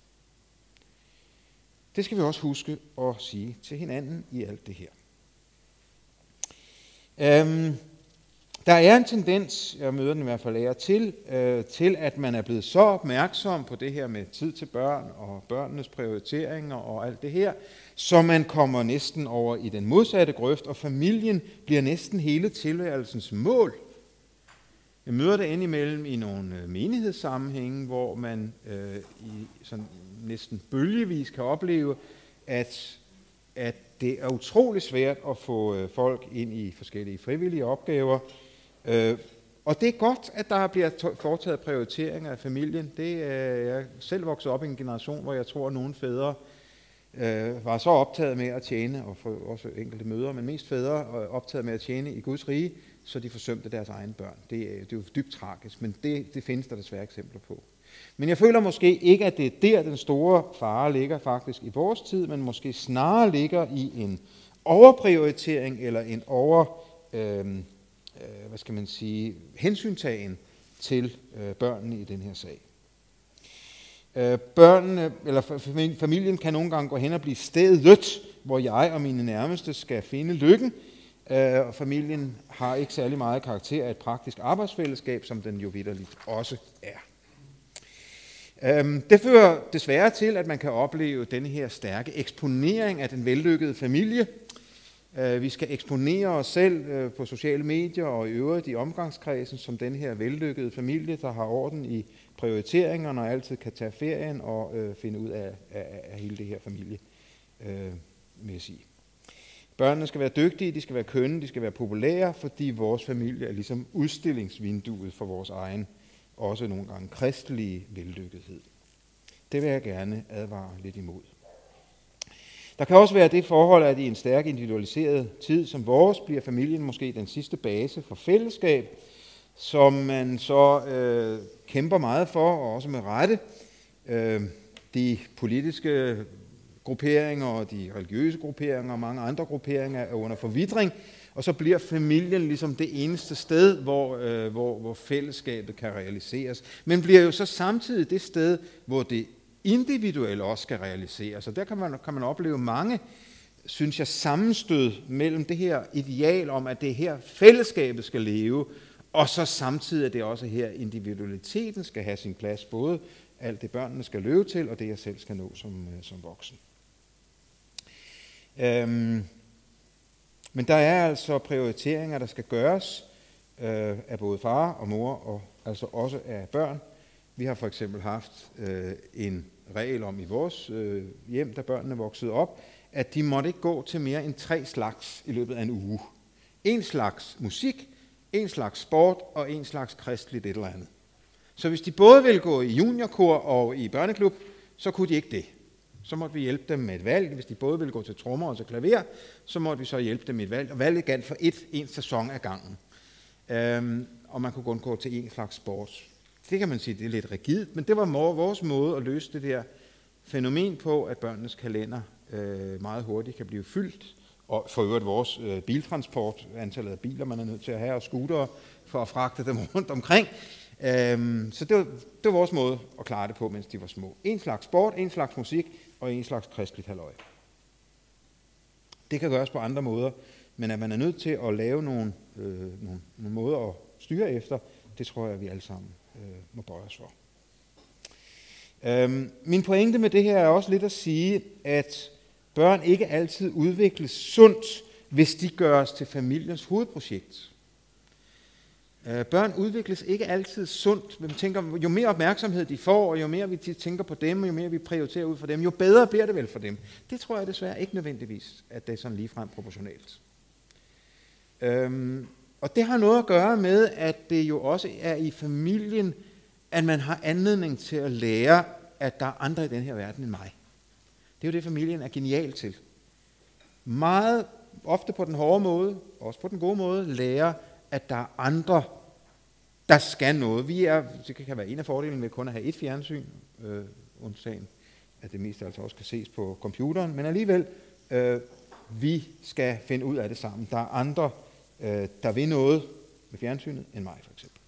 Det skal vi også huske at sige til hinanden i alt det her. Der er en tendens, jeg møder den i hvert fald af til at man er blevet så opmærksom på det her med tid til børn og børnenes prioriteringer og alt det her, så man kommer næsten over i den modsatte grøft, og familien bliver næsten hele tilværelsens mål. Jeg møder det indimellem i nogle menighedssammenhænge, hvor man i sådan næsten bølgevis kan opleve, at det er utrolig svært at få folk ind i forskellige frivillige opgaver. Og det er godt, at der bliver foretaget prioriteringer af familien. Det er jeg selv vokset op i en generation, hvor jeg tror, at nogle fædre var så optaget med at tjene, og også enkelte mødre, men mest fædre optaget med at tjene i Guds rige, så de forsømte deres egne børn. Det er jo dybt tragisk, men det findes der desværre eksempler på. Men jeg føler måske ikke, at det er der, den store fare ligger faktisk i vores tid, men måske snarere ligger i en overprioritering eller en hensyntagen til børnene i den her sag. Børnene eller familien kan nogle gange gå hen og blive stedet, hvor jeg og mine nærmeste skal finde lykken, og familien har ikke særlig meget karakter af et praktisk arbejdsfællesskab, som den jo vitterligt også er. Det fører desværre til, at man kan opleve denne her stærke eksponering af den vellykkede familie. Vi skal eksponere os selv på sociale medier og i øvrigt i omgangskredsen som den her vellykkede familie, der har orden i prioriteringerne og altid kan tage ferien og finde ud af hele det her familiemæssige. Børnene skal være dygtige, de skal være kønne, de skal være populære, fordi vores familie er ligesom udstillingsvinduet for vores egen, også nogle gange kristelige vellykkethed. Det vil jeg gerne advare lidt imod. Der kan også være det forhold, at i en stærk individualiseret tid som vores, bliver familien måske den sidste base for fællesskab, som man så kæmper meget for, og også med rette. De politiske grupperinger og de religiøse grupperinger og mange andre grupperinger er under forvitring, og så bliver familien ligesom det eneste sted, hvor fællesskabet kan realiseres. Men bliver jo så samtidig det sted, hvor det individuelt også skal realiseres. Og der kan man opleve mange, synes jeg, sammenstød mellem det her ideal om, at det er her fællesskabet skal leve, og så samtidig, at det også her individualiteten skal have sin plads, både alt det børnene skal løbe til, og det jeg selv skal nå som voksen. Men der er altså prioriteringer, der skal gøres af både far og mor, og altså også af børn. Vi har for eksempel haft en regel om i vores hjem, da børnene voksede op, at de måtte ikke gå til mere end 3 slags i løbet af en uge. En slags musik, en slags sport og en slags kristeligt et eller andet. Så hvis de både ville gå i juniorkor og i børneklub, så kunne de ikke det. Så måtte vi hjælpe dem med et valg. Hvis de både ville gå til trommer og til klaver, så måtte vi så hjælpe dem med et valg. Og valget galt for en sæson ad gangen. Og man kunne kun gå til en slags sport. Det kan man sige, det er lidt rigidt, men det var vores måde at løse det der fænomen på, at børnenes kalender meget hurtigt kan blive fyldt. Og for øvrigt vores biltransport, antallet af biler, man er nødt til at have, og scootere for at fragte dem rundt omkring. Så det var vores måde at klare det på, mens de var små. En slags sport, en slags musik og en slags kristeligt halløj. Det kan gøres på andre måder, men at man er nødt til at lave nogle måder at styre efter, det tror jeg, vi alle sammen må bøje os for. Min pointe med det her er også lidt at sige, at børn ikke altid udvikles sundt, hvis de gøres til familiens hovedprojekt. Børn udvikles ikke altid sundt. Man tænker, jo mere opmærksomhed de får, og jo mere vi tænker på dem, og jo mere vi prioriterer ud for dem, jo bedre bliver det vel for dem. Det tror jeg desværre ikke nødvendigvis, at det er sådan ligefrem proportionalt. Og det har noget at gøre med, at det jo også er i familien, at man har anledning til at lære, at der er andre i den her verden end mig. Det er jo det, familien er genial til. Meget ofte på den hårde måde, også på den gode måde, lære, at der er andre, der skal noget. Det kan være en af fordelene ved kun at have et fjernsyn, undtagen, at det meste altså også kan ses på computeren, men alligevel, vi skal finde ud af det sammen. Der er andre, der vil noget med fjernsynet, end mig for eksempel.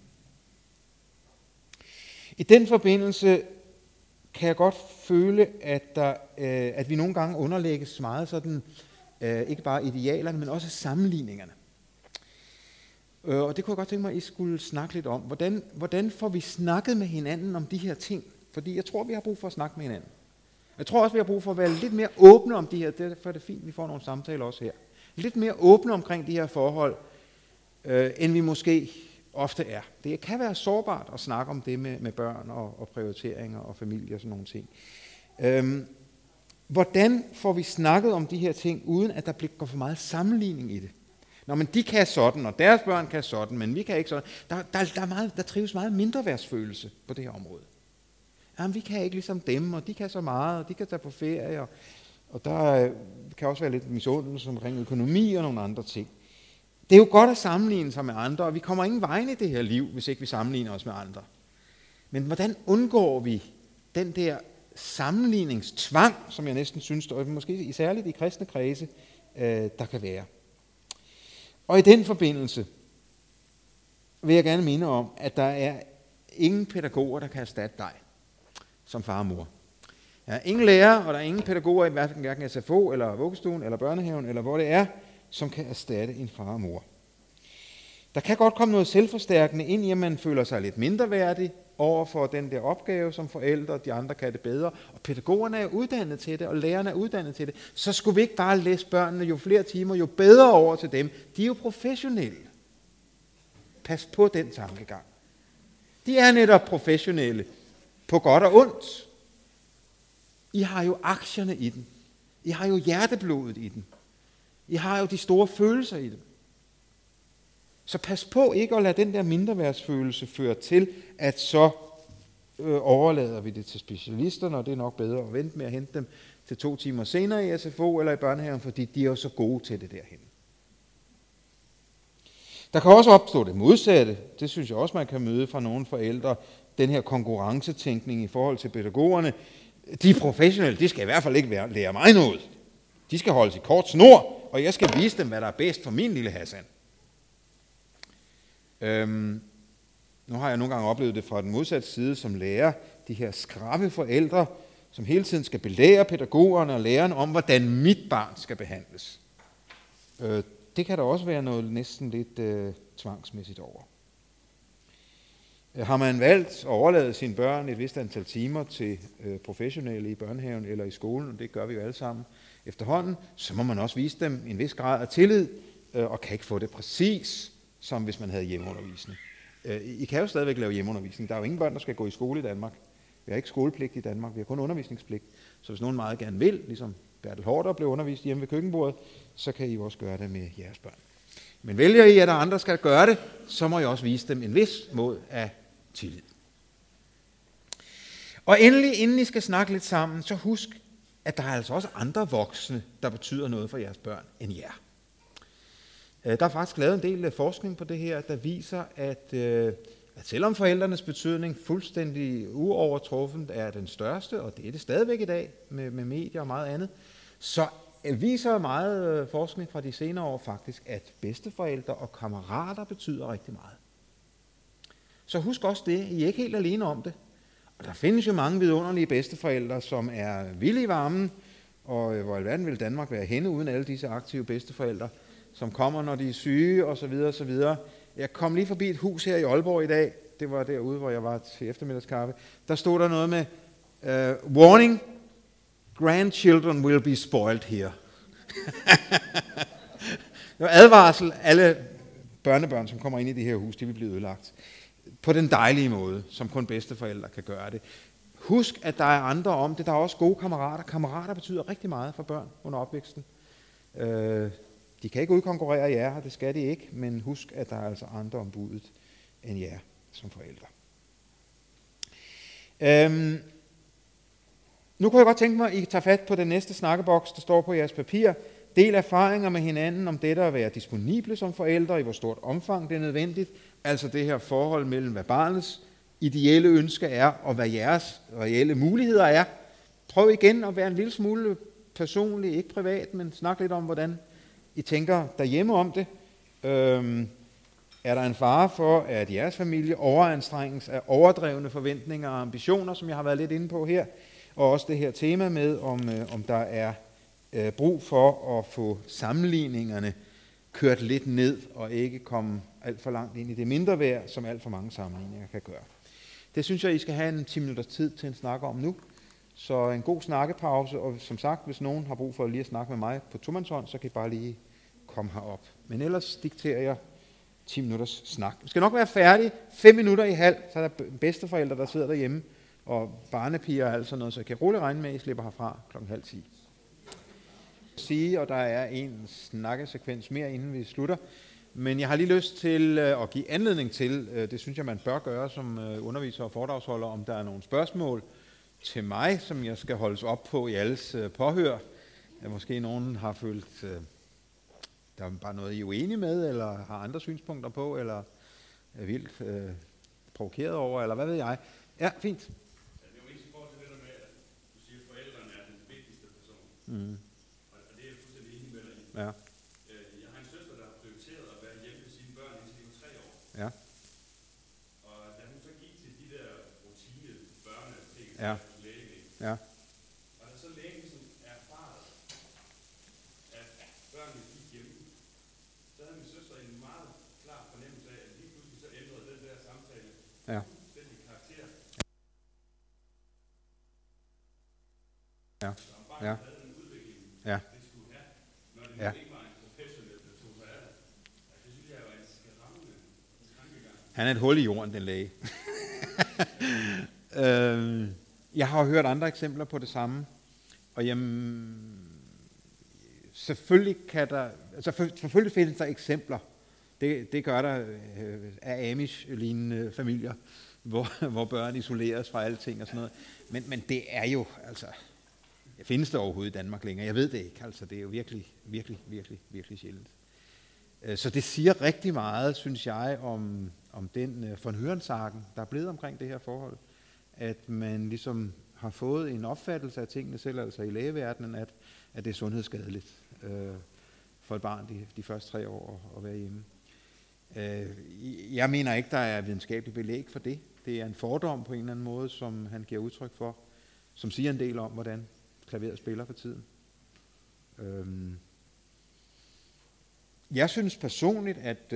I den forbindelse kan jeg godt føle, at vi nogle gange underlægges meget sådan, ikke bare idealerne, men også sammenligningerne. Og det kunne jeg godt tænke mig, at I skulle snakke lidt om. Hvordan får vi snakket med hinanden om de her ting? Fordi jeg tror, vi har brug for at snakke med hinanden. Jeg tror også, vi har brug for at være lidt mere åbne om de her. Derfor er det fint, at vi får nogle samtaler også her. Lidt mere åbne omkring de her forhold, end vi måske ofte er. Det kan være sårbart at snakke om det med børn og prioriteringer og familie og sådan nogle ting. Hvordan får vi snakket om de her ting, uden at der går for meget sammenligning i det? Nå, men de kan sådan, og deres børn kan sådan, men vi kan ikke sådan. Der trives meget mindreværdsfølelse på det her område. Jamen, vi kan ikke ligesom dem, og de kan så meget, og de kan tage på ferie, og der kan også være lidt misundelse omkring økonomi og nogle andre ting. Det er jo godt at sammenligne sig med andre, og vi kommer ingen vegne i det her liv, hvis ikke vi sammenligner os med andre. Men hvordan undgår vi den der sammenligningstvang, som jeg næsten synes, og måske særligt i kristne kredse, der kan være? Og i den forbindelse vil jeg gerne minde om, at der er ingen pædagoger, der kan erstatte dig som far og mor. Der er ingen lærer, og der er ingen pædagoger i hverken SFO, eller vuggestuen, eller børnehaven, eller hvor det er, som kan erstatte en far og mor. Der kan godt komme noget selvforstærkende ind i, at man føler sig lidt mindreværdig over for den der opgave som forældre, og de andre kan det bedre. Og pædagogerne er uddannet til det, og lærerne er uddannet til det. Så skulle vi ikke bare læse børnene jo flere timer, jo bedre over til dem. De er jo professionelle. Pas på den tankegang. De er netop professionelle på godt og ondt. I har jo aktierne i den. I har jo hjerteblodet i den. I har jo de store følelser i dem. Så pas på ikke at lade den der mindreværdsfølelse føre til, at så overlader vi det til specialisterne, og det er nok bedre at vente med at hente dem til 2 timer senere i SFO eller i børnehaven, fordi de er jo så gode til det derhen. Der kan også opstå det modsatte. Det synes jeg også, man kan møde fra nogle forældre. Den her konkurrencetænkning i forhold til pædagogerne. De professionelle, de skal i hvert fald ikke lære mig noget. De skal holdes i kort snor, og jeg skal vise dem, hvad der er bedst for min lille Hassan. Nu har jeg nogle gange oplevet det fra den modsatte side som lærer. De her skrappe forældre, som hele tiden skal belære pædagogerne og lærerne om, hvordan mit barn skal behandles. Det kan der også være noget næsten lidt tvangsmæssigt over. Har man valgt at overlade sine børn et vist antal timer til professionelle i børnehaven eller i skolen, og det gør vi jo alle sammen efterhånden, så må man også vise dem en vis grad af tillid, og kan ikke få det præcis, som hvis man havde hjemmeundervisning. I kan jo stadigvæk lave hjemmeundervisning. Der er jo ingen børn, der skal gå i skole i Danmark. Vi har ikke skolepligt i Danmark, vi har kun undervisningspligt. Så hvis nogen meget gerne vil, ligesom Bertel Haarder blev undervist hjemme ved køkkenbordet, så kan I jo også gøre det med jeres børn. Men vælger I, at der andre skal gøre det, så må I også vise dem en vis måde af tillid. Og endelig, inden I skal snakke lidt sammen, så husk, at der er altså også andre voksne, der betyder noget for jeres børn end jer. Der er faktisk lavet en del forskning på det her, der viser, at selvom forældrenes betydning fuldstændig uovertruffent er den største, og det er det stadigvæk i dag med medier og meget andet, så viser meget forskning fra de senere år faktisk, at bedsteforældre og kammerater betyder rigtig meget. Så husk også det, I er ikke helt alene om det. Og der findes jo mange vidunderlige bedsteforældre, som er vilde i varmen, og hvor i alverden vil Danmark være henne uden alle disse aktive bedsteforældre, som kommer, når de er syge, osv. osv. Jeg kom lige forbi et hus her i Aalborg i dag. Det var derude, hvor jeg var til eftermiddagskaffe. Der stod der noget med, warning, grandchildren will be spoiled here. Det var advarsel, alle børnebørn, som kommer ind i det her hus, de vil blive ødelagt. På den dejlige måde, som kun bedsteforældre kan gøre det. Husk, at der er andre om det. Der er også gode kammerater. Kammerater betyder rigtig meget for børn under opvæksten. De kan ikke udkonkurrere jer, og det skal de ikke, men husk, at der er altså andre om budet end jer som forældre. Nu kunne jeg godt tænke mig, at I tager fat på den næste snakkeboks, der står på jeres papir. Del erfaringer med hinanden om det, der at være disponible som forældre, i hvor stort omfang det er nødvendigt. Altså det her forhold mellem, hvad barnets ideelle ønske er, og hvad jeres reelle muligheder er. Prøv igen at være en lille smule personlig, ikke privat, men snak lidt om, hvordan I tænker derhjemme om det. Er der en fare for, at jeres familie overanstrenges af overdrevne forventninger og ambitioner, som jeg har været lidt inde på her, og også det her tema med, om der er brug for at få sammenligningerne kørt lidt ned, og ikke komme alt for langt ind i det mindre værd, som alt for mange sammenligninger kan gøre. Det synes jeg, I skal have en 10 minutters tid til en snak om nu. Så en god snakkepause, og som sagt, hvis nogen har brug for lige at snakke med mig på tomandshånd, så kan I bare lige komme herop. Men ellers dikterer jeg 10 minutters snak. Vi skal nok være færdige 5 minutter i halv, så er der bedsteforældre, der sidder derhjemme, og barnepiger og alt sådan noget, så jeg kan roligt regne med, at I slipper herfra 9:30. Og der er en snakkesekvens mere, inden vi slutter. Men jeg har lige lyst til at give anledning til, det synes jeg, man bør gøre som underviser og foredragsholder, om der er nogle spørgsmål til mig, som jeg skal holdes op på i alles påhør. Måske nogen har følt, der er bare noget, I er uenige med, eller har andre synspunkter på, eller er vildt provokeret over, eller hvad ved jeg. Ja, fint. Det er jo ikke i forhold til det der med, at du siger, at forældrene er den vigtigste person. Og det er jeg fuldstændig enig med dig i. Ja. Jeg har en søster, der har prioriteret at være hjemme med sine børn, indtil de var 3 år. Ja. Og da hun så gik til de der rutine børneting, Ja. læge, Ja. og da så lægen ligesom erfaret, at børnene gik hjemme, så havde min søster en meget klar fornemmelse af, at lige pludselig så ændrede den der samtale Ja. fuldstændig karakter. Ja. Så om barnet Ja. havde en udvikling, Ja. det skulle have, når det Ja. nu ikke var en professionel, der tog sig af det. Det synes jeg jo er en skræmmende tankegang. Han er et hul i jorden, den læge. Jeg har hørt andre eksempler på det samme, og selvfølgelig findes der eksempler. Det gør der af Amish-lignende familier, hvor børn isoleres fra alting og sådan noget. Men det er jo, altså, findes det overhovedet i Danmark længere? Jeg ved det ikke, altså det er jo virkelig, virkelig, virkelig, virkelig sjældent. Så det siger rigtig meget, synes jeg, om den von Hørensagen, der er blevet omkring det her forhold. At man ligesom har fået en opfattelse af tingene selv, altså i lægeverdenen, at det er sundhedsskadeligt for et barn de første 3 år at være hjemme. Jeg mener ikke, der er videnskabeligt belæg for det. Det er en fordom på en eller anden måde, som han giver udtryk for, som siger en del om, hvordan klaveret spiller for tiden. Jeg synes personligt, at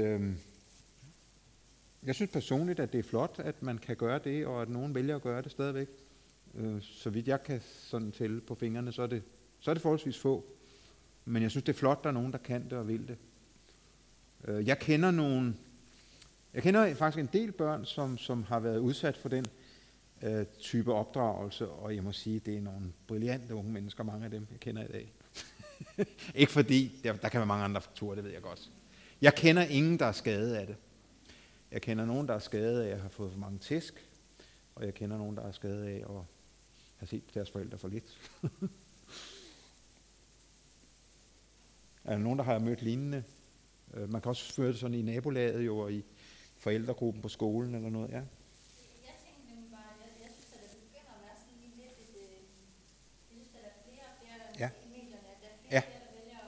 det er flot, at man kan gøre det, og at nogen vælger at gøre det stadigvæk. Så vidt jeg kan sådan tælle på fingrene, så er det forholdsvis få. Men jeg synes, det er flot, der er nogen, der kan det og vil det. Jeg kender faktisk en del børn, som har været udsat for den type opdragelse, og jeg må sige, det er nogle brillante unge mennesker, mange af dem, jeg kender i dag. Ikke fordi, der kan være mange andre faktorer, det ved jeg godt. Jeg kender ingen, der er skadet af det. Jeg kender nogen, der er skadet af at have fået for mange tæsk, og jeg kender nogen, der er skadet af at have set deres forældre for lidt. Er der nogen, der har mødt lignende? Man kan også føre det sådan i nabolaget jo, og i forældregruppen på skolen eller noget, ja. Jeg tænker nemlig bare, jeg synes, at det begynder at være sådan lige lidt et, jeg synes, at der er flere og flere Ja. i medierne, at der er Ja. flere, der vælger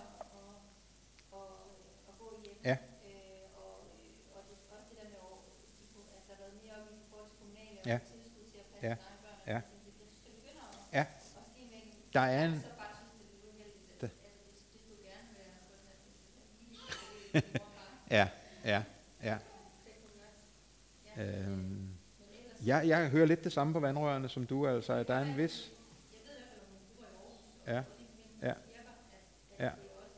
at gå hjemme. Ja. Og det, også det der med, at der har været mere op i forhold til kommunale Ja. og tilskud til at passe Ja. sine egne børn. Ja. Jeg synes, det begynder Ja. at ske med en. Der er en... Så bare synes, det er lidt uheldigt, at det skulle gerne være sådan, at det Ja, ja, ja. Jeg hører lidt det samme på vandrørene som du, altså der er en vis... Ja, ja, ja,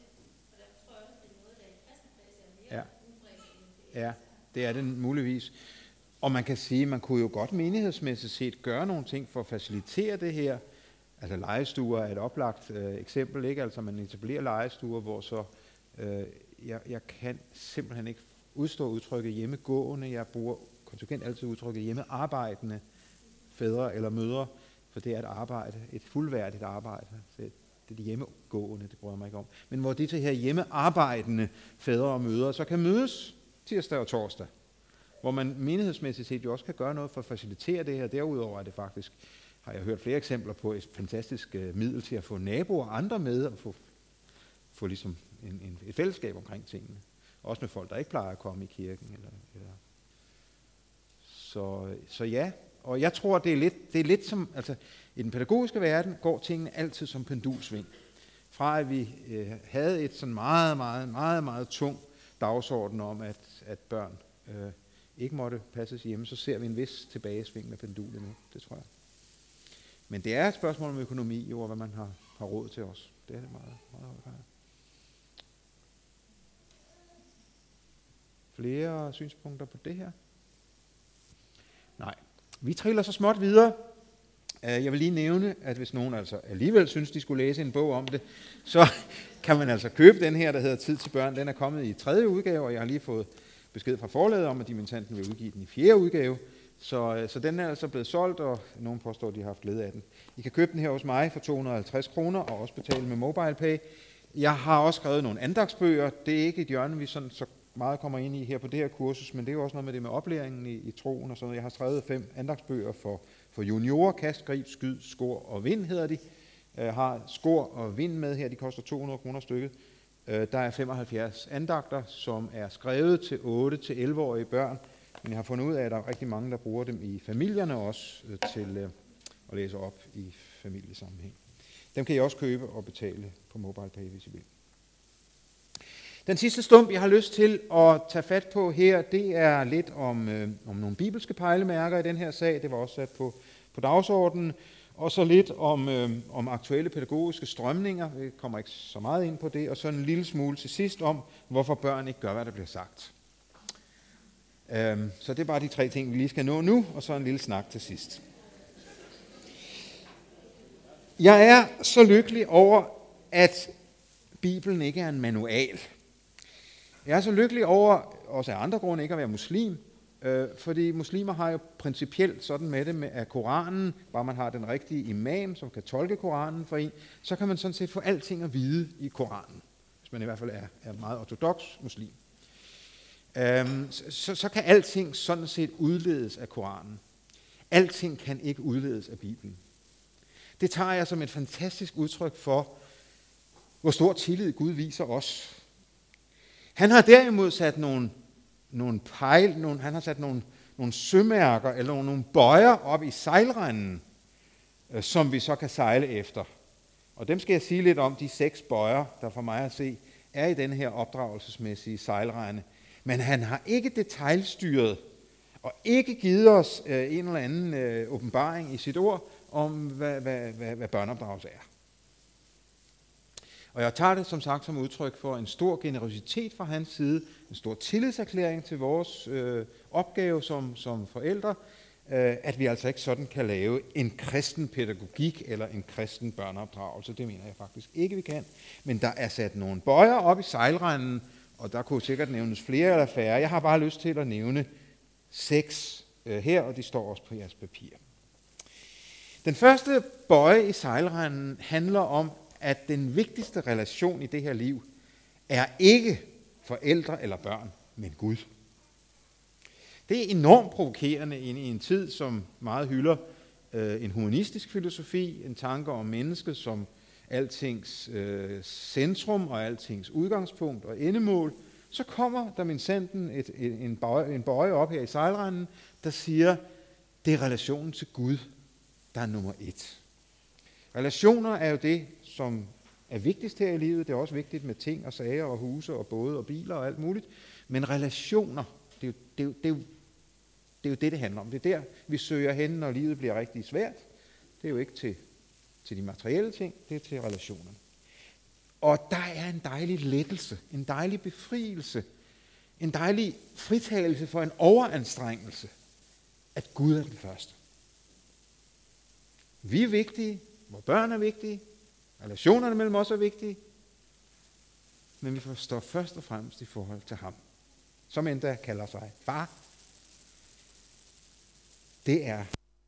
ja, ja, det er det muligvis. Og man kan sige, man kunne jo godt menighedsmæssigt set gøre nogle ting for at facilitere det her. Altså legestuer er et oplagt eksempel, ikke? Altså man etablerer legestuer, hvor så... Jeg kan simpelthen ikke udstå udtrykket hjemmegående. Jeg bruger konsekvent altid udtrykket hjemmearbejdende fædre eller mødre, for det er et arbejde, et fuldværdigt arbejde. Det er de hjemmegående, det bruger jeg mig ikke om. Men hvor de til her hjemmearbejdende fædre og mødre så kan mødes tirsdag og torsdag, hvor man menighedsmæssigt set jo også kan gøre noget for at facilitere det her. Derudover er det faktisk, har jeg hørt flere eksempler på, et fantastisk middel til at få naboer og andre med, og få ligesom et fællesskab omkring tingene. Også med folk, der ikke plejer at komme i kirken. Eller. Så ja, og jeg tror, det er lidt som, altså i den pædagogiske verden går tingene altid som pendulsving. Fra at vi havde et sådan meget, meget, meget, meget tung dagsorden om, at børn ikke måtte passes hjemme, så ser vi en vis tilbagesving med pendulet nu. Det tror jeg. Men det er et spørgsmål om økonomi, jo, og hvad man har råd til os. Det er det meget, meget højt. Flere synspunkter på det her? Nej. Vi triller så småt videre. Jeg vil lige nævne, at hvis nogen altså alligevel synes, de skulle læse en bog om det, så kan man altså købe den her, der hedder Tid til børn. Den er kommet i 3. udgave, og jeg har lige fået besked fra forlaget om, at dimittenten vil udgive den i 4. udgave. Så den er altså blevet solgt, og nogen påstår, at de har haft glæde af den. I kan købe den her hos mig for 250 kroner, og også betale med MobilePay. Jeg har også skrevet nogle andagsbøger. Det er ikke et hjørne, vi sådan så meget kommer ind i her på det her kursus, men det er jo også noget med det med oplæringen i troen og sådan noget. Jeg har skrevet 5 andagsbøger for juniorer, kast, grib, skyd, skor og vind hedder de. Har skor og vind med her, de koster 200 kroner stykket. Der er 75 andagter, som er skrevet til 8-11-årige børn, men jeg har fundet ud af, at der er rigtig mange, der bruger dem i familierne også til at læse op i familiesammenhæng. Dem kan I også købe og betale på MobilePay, hvis I vil. Den sidste stump, jeg har lyst til at tage fat på her, det er lidt om nogle bibelske pejlemærker i den her sag. Det var også sat på dagsordenen. Og så lidt om aktuelle pædagogiske strømninger. Vi kommer ikke så meget ind på det. Og så en lille smule til sidst om, hvorfor børn ikke gør, hvad der bliver sagt. Så det er bare de 3 ting, vi lige skal nå nu, og så en lille snak til sidst. Jeg er så lykkelig over, at Bibelen ikke er en manual. Jeg er så lykkelig over, også af andre grunde, ikke at være muslim, fordi muslimer har jo principielt sådan med det med, at Koranen, bare man har den rigtige imam, som kan tolke Koranen for en, så kan man sådan set få alting at vide i Koranen, hvis man i hvert fald er meget ortodoks muslim. Så kan alting sådan set udledes af Koranen. Alting kan ikke udledes af Bibelen. Det tager jeg som et fantastisk udtryk for, hvor stor tillid Gud viser os. Han har derimod sat nogle sømærker eller nogle bøjer op i sejlrenden, som vi så kan sejle efter. Og dem skal jeg sige lidt om, de 6 bøjer, der for mig at se, er i den her opdragelsesmæssige sejlrende. Men han har ikke detailstyret og ikke givet os en eller anden åbenbaring i sit ord om, hvad børneopdragelse er. Og jeg tager det som sagt som udtryk for en stor generøsitet fra hans side, en stor tillidserklæring til vores opgave som forældre, at vi altså ikke sådan kan lave en kristen pædagogik eller en kristen børneopdragelse. Det mener jeg faktisk ikke, vi kan. Men der er sat nogle bøjer op i sejlrenden, og der kunne sikkert nævnes flere eller færre. Jeg har bare lyst til at nævne 6 her, og de står også på jeres papir. Den første bøje i sejlrenden handler om, at den vigtigste relation i det her liv er ikke forældre eller børn, men Gud. Det er enormt provokerende i en tid, som meget hylder en humanistisk filosofi, en tanke om mennesket som altings centrum og altings udgangspunkt og endemål. Så kommer der minsanden en bøje op her i sejlrenden, der siger, det er relationen til Gud, der er nummer 1. Relationer er jo det, som er vigtigst her i livet. Det er også vigtigt med ting og sager og huse og både og biler og alt muligt. Men relationer, det er jo det handler om. Det er der, vi søger hen, når livet bliver rigtig svært. Det er jo ikke til de materielle ting, det er til relationerne. Og der er en dejlig lettelse, en dejlig befrielse, en dejlig fritagelse for en overanstrengelse, at Gud er den første. Vi er vigtige, vores børn er vigtige, relationerne mellem os er vigtige, men vi forstår først og fremmest i forhold til ham, som endda kalder sig far. Det er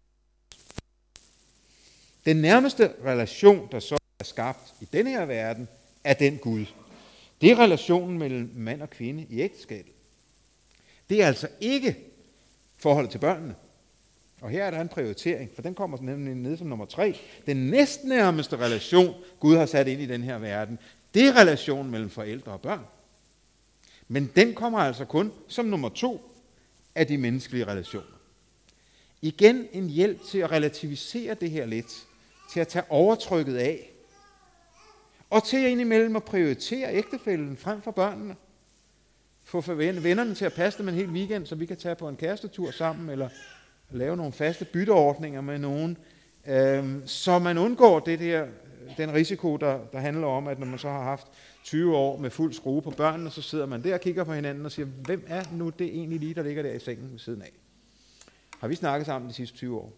den nærmeste relation, der så er skabt i denne her verden, er den Gud. Det er relationen mellem mand og kvinde i ægteskabet. Det er altså ikke forholdet til børnene. Og her er der en prioritering, for den kommer nemlig ned som nummer 3. Den næstnærmeste relation, Gud har sat ind i den her verden, det er relationen mellem forældre og børn. Men den kommer altså kun som nummer 2 af de menneskelige relationer. Igen en hjælp til at relativisere det her lidt, til at tage overtrykket af, og til indimellem at prioritere ægtefælden frem for børnene. få vennerne til at passe dem en hel weekend, så vi kan tage på en kærestetur sammen, eller lave nogle faste bytteordninger med nogen, så man undgår den risiko, der handler om, at når man så har haft 20 år med fuld skrue på børnene, så sidder man der og kigger på hinanden og siger, hvem er nu det egentlig lige, der ligger der i sengen ved siden af? Har vi snakket sammen de sidste 20 år?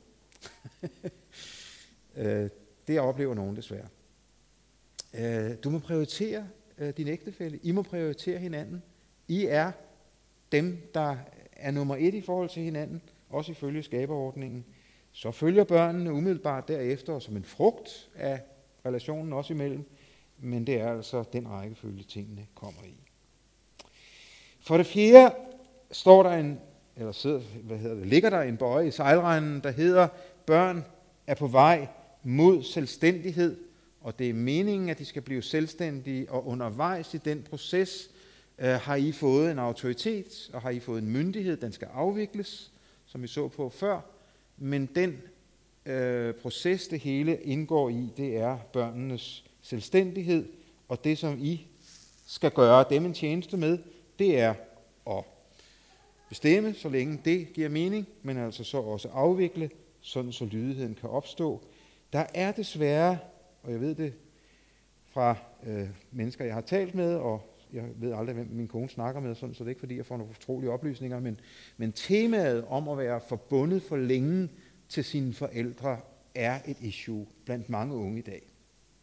Det oplever nogen desværre. Du må prioritere din ægtefælle. I må prioritere hinanden. I er dem, der er nummer 1 i forhold til hinanden, også ifølge skaberordningen. Så følger børnene umiddelbart derefter, og som en frugt af relationen også imellem, men det er altså den rækkefølge, tingene kommer i. For det fjerde står der ligger der en bøje i sejlrenden, der hedder, børn er på vej mod selvstændighed, og det er meningen, at de skal blive selvstændige, og undervejs i den proces har I fået en autoritet, og har I fået en myndighed, den skal afvikles, som vi så på før, men den proces, det hele indgår i, det er børnenes selvstændighed, og det, som I skal gøre dem en tjeneste med, det er at bestemme, så længe det giver mening, men altså så også afvikle, sådan så lydigheden kan opstå. Der er desværre, og jeg ved det fra mennesker, jeg har talt med, og jeg ved aldrig, hvem min kone snakker med, sådan, så det er ikke fordi, jeg får nogle fortrolige oplysninger, men temaet om at være forbundet for længe til sine forældre er et issue blandt mange unge i dag.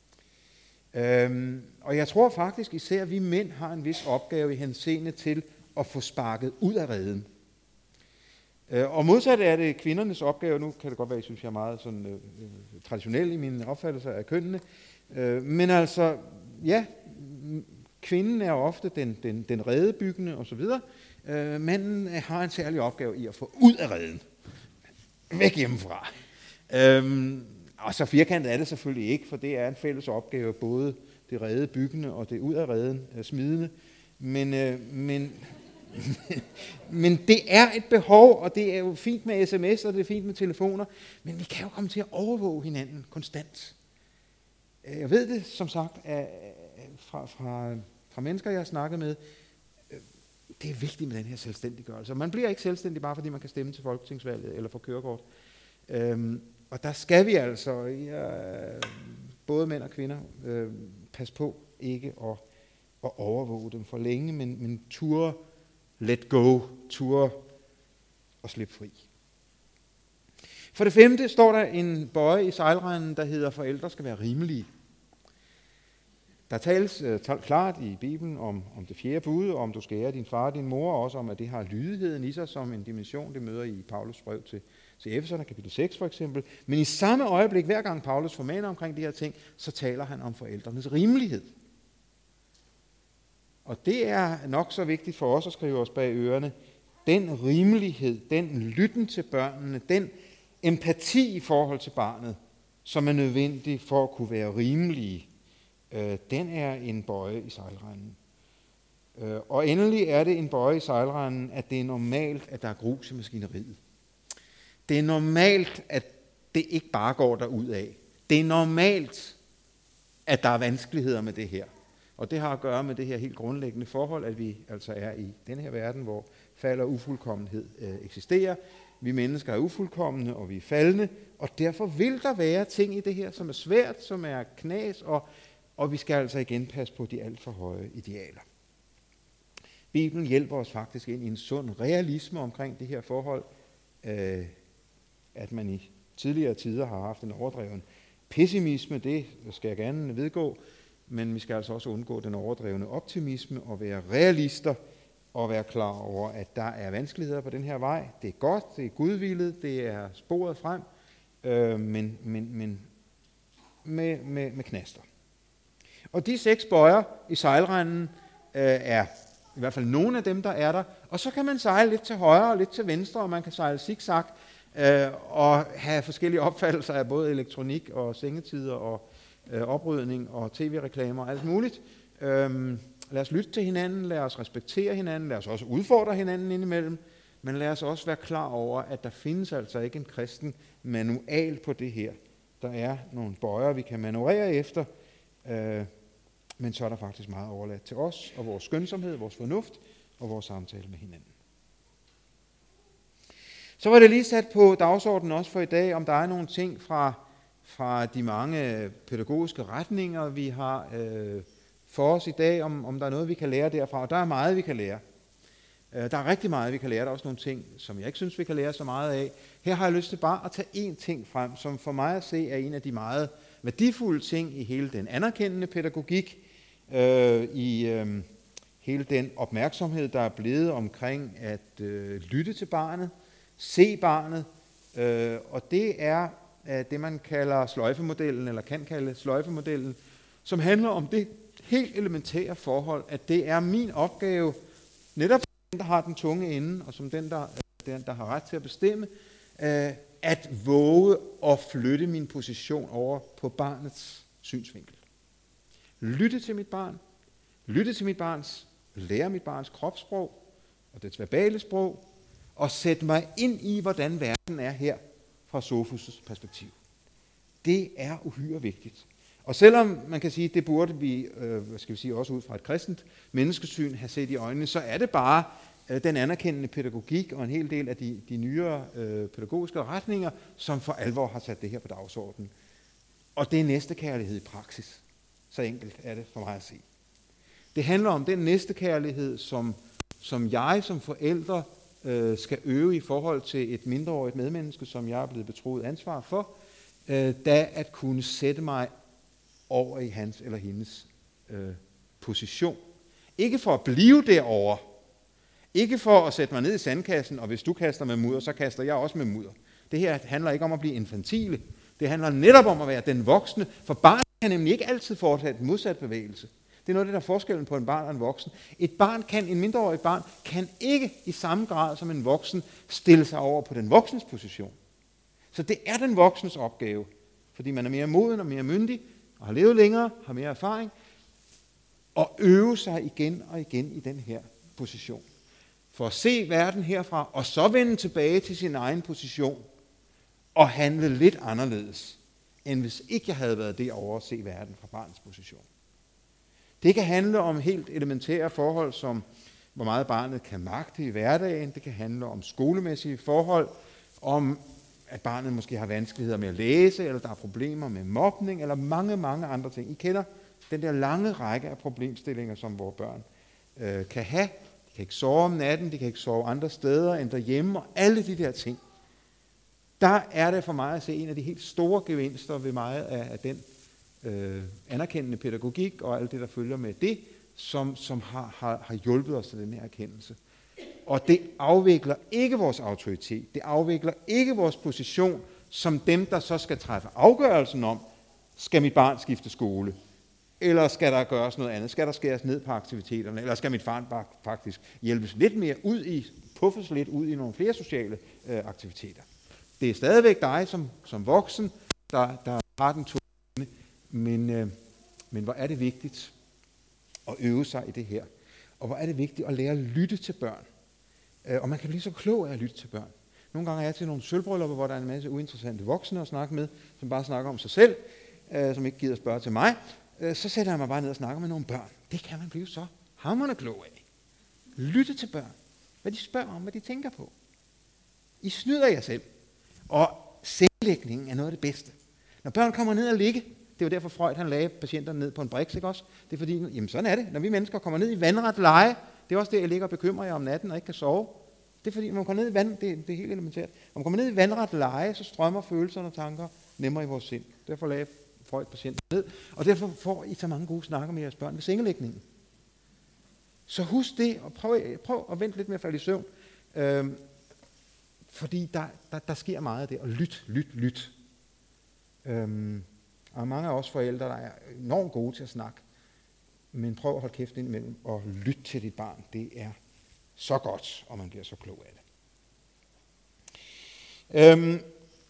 Og jeg tror faktisk især, at vi mænd har en vis opgave i henseende til at få sparket ud af reden. Og modsat er det kvindernes opgave, nu kan det godt være, at jeg synes, jeg er meget sådan, traditionel i mine opfattelser af kønnene, men altså, ja, kvinden er ofte den redebyggende osv. Manden har en særlig opgave i at få ud af reden. Væk hjemmefra. Og så firkantet er det selvfølgelig ikke, for det er en fælles opgave, både det redebyggende og det ud af reden smidende. Men det er et behov, og det er jo fint med sms, og det er fint med telefoner, men vi kan jo komme til at overvåge hinanden konstant. Jeg ved det, som sagt, fra mennesker, jeg har snakket med. Det er vigtigt med den her selvstændiggørelse. Man bliver ikke selvstændig, bare fordi man kan stemme til folketingsvalget eller få kørekort. Og der skal vi altså, både mænd og kvinder, passe på ikke at overvåge dem for længe, men ture let go, ture og slippe fri. For det femte står der en bøje i sejlrenden, der hedder, forældre skal være rimelige. Der tales klart i Bibelen om det fjerde bud, om du skal ære din far og din mor, og også om, at det har lydigheden i sig som en dimension. Det møder I Paulus brev til Efeserne, kapitel 6 for eksempel. Men i samme øjeblik, hver gang Paulus formaner omkring de her ting, så taler han om forældrenes rimelighed. Og det er nok så vigtigt for os at skrive os bag ørerne. Den rimelighed, den lytten til børnene, den empati i forhold til barnet, som er nødvendig for at kunne være rimelige, den er en bøje i sejlrenden. Og endelig er det en bøje i sejlrenden, at det er normalt, at der er grus i maskineriet. Det er normalt, at det ikke bare går derudad. Det er normalt, at der er vanskeligheder med det her. Og det har at gøre med det her helt grundlæggende forhold, at vi altså er i den her verden, hvor fald og ufuldkommenhed eksisterer. Vi mennesker er ufuldkomne, og vi er faldende, og derfor vil der være ting i det her, som er svært, som er knas, og vi skal altså igen passe på de alt for høje idealer. Bibelen hjælper os faktisk ind i en sund realisme omkring det her forhold, at man i tidligere tider har haft en overdreven pessimisme, det skal jeg gerne vedgå, men vi skal altså også undgå den overdrevne optimisme og være realister og være klar over, at der er vanskeligheder på den her vej. Det er godt, det er gudvillet, det er sporet frem, men med knaster. Og de 6 bøjer i sejlrenden er i hvert fald nogle af dem, der er der. Og så kan man sejle lidt til højre og lidt til venstre, og man kan sejle zigzag og have forskellige opfattelser af både elektronik og sengetider og oprydning og tv-reklamer og alt muligt. Lad os lytte til hinanden, lad os respektere hinanden, lad os også udfordre hinanden indimellem, men lad os også være klar over, at der findes altså ikke en kristen manual på det her. Der er nogle bøjer, vi kan manøvrere efter, men så er der faktisk meget overladt til os og vores skønsomhed, vores fornuft, og vores samtale med hinanden. Så var det lige sat på dagsordenen også for i dag, om der er nogle ting fra de mange pædagogiske retninger, vi har for os i dag, om der er noget, vi kan lære derfra. Og der er meget, vi kan lære. Der er rigtig meget, vi kan lære. Der er også nogle ting, som jeg ikke synes, vi kan lære så meget af. Her har jeg lyst til bare at tage én ting frem, som for mig at se er en af de meget værdifulde ting i hele den anerkendende pædagogik, i hele den opmærksomhed, der er blevet omkring at lytte til barnet, se barnet, og det er det, man kalder sløjfemodellen, eller kan kalde sløjfemodellen, som handler om det helt elementære forhold, at det er min opgave, netop den, der har den tunge ende, og som den, der har ret til at bestemme, at våge at flytte min position over på barnets synsvinkel. Lytte til mit barn, lære mit barns kropssprog og dets verbale sprog, og sætte mig ind i, hvordan verden er her fra Sofus' perspektiv. Det er uhyre vigtigt. Og selvom man kan sige, at det burde vi, også ud fra et kristent menneskesyn have set i øjnene, så er det bare den anerkendende pædagogik og en hel del af de nyere pædagogiske retninger, som for alvor har sat det her på dagsordenen. Og det er næstekærlighed i praksis. Så enkelt er det for mig at se. Det handler om den næstekærlighed, som jeg som forælder skal øve i forhold til et mindreårigt medmenneske, som jeg er blevet betroet ansvar for, da at kunne sætte mig over i hans eller hendes position. Ikke for at blive derovre, ikke for at sætte mig ned i sandkassen, og hvis du kaster med mudder, så kaster jeg også med mudder. Det her handler ikke om at blive infantile. Det handler netop om at være den voksne, for barnet kan nemlig ikke altid foretage en modsat bevægelse. Det er noget af det, der er forskellen på en barn og en voksen. En mindreårig barn kan ikke i samme grad som en voksen stille sig over på den voksnes position. Så det er den voksnes opgave, fordi man er mere moden og mere myndig, og har levet længere, har mere erfaring, og øve sig igen og igen i den her position. For at se verden herfra, og så vende tilbage til sin egen position, og handle lidt anderledes, end hvis ikke jeg havde været derovre at se verden fra barnets position. Det kan handle om helt elementære forhold, som hvor meget barnet kan magte i hverdagen. Det kan handle om skolemæssige forhold, om at barnet måske har vanskeligheder med at læse, eller der er problemer med mobning, eller mange, mange andre ting. I kender den der lange række af problemstillinger, som vores børn kan have. De kan ikke sove om natten, de kan ikke sove andre steder end derhjemme, og alle de der ting. Der er det for mig at se en af de helt store gevinster ved meget af den anerkendende pædagogik og alt det, der følger med det, som har hjulpet os til den her erkendelse. Og det afvikler ikke vores autoritet, det afvikler ikke vores position som dem, der så skal træffe afgørelsen om, skal mit barn skifte skole, eller skal der gøres noget andet, skal der skæres ned på aktiviteterne, eller skal mit barn faktisk hjælpes lidt mere puffes lidt ud i nogle flere sociale aktiviteter. Det er stadigvæk dig som voksen, der har den tunge. Men hvor er det vigtigt at øve sig i det her. Og hvor er det vigtigt at lære at lytte til børn. Og man kan blive så klog af at lytte til børn. Nogle gange er jeg til nogle sølvbryllupper, hvor der er en masse uinteressante voksne at snakke med, som bare snakker om sig selv, som ikke gider spørge til mig. Så sætter jeg mig bare ned og snakker med nogle børn. Det kan man blive så hamrende klog af. Lytte til børn. Hvad de spørger om, hvad de tænker på. I snyder jer selv. Og senglægningen er noget af det bedste. Når børn kommer ned og ligge, det var derfor Freud han lagde patienterne ned på en briks, ikke også? Det er fordi, jamen sådan er det. Når vi mennesker kommer ned i vandret leje, det er også det, jeg ligger og bekymrer jer om natten og ikke kan sove. Det er fordi, når man kommer ned i det er helt elementært. Når man kommer ned i vandret leje, så strømmer følelserne og tanker nemmere i vores sind. Derfor lagde Freud patienterne ned, og derfor får I så mange gode snakker med jeres børn ved sengelægningen. Så husk det, og prøv at vente lidt med at falde i søvn. Fordi der sker meget af det, og lyt. Og mange af os forældre, der er enormt gode til at snakke, men prøv at holde kæft indimellem og lytte til dit barn. Det er så godt, og man bliver så klog af det.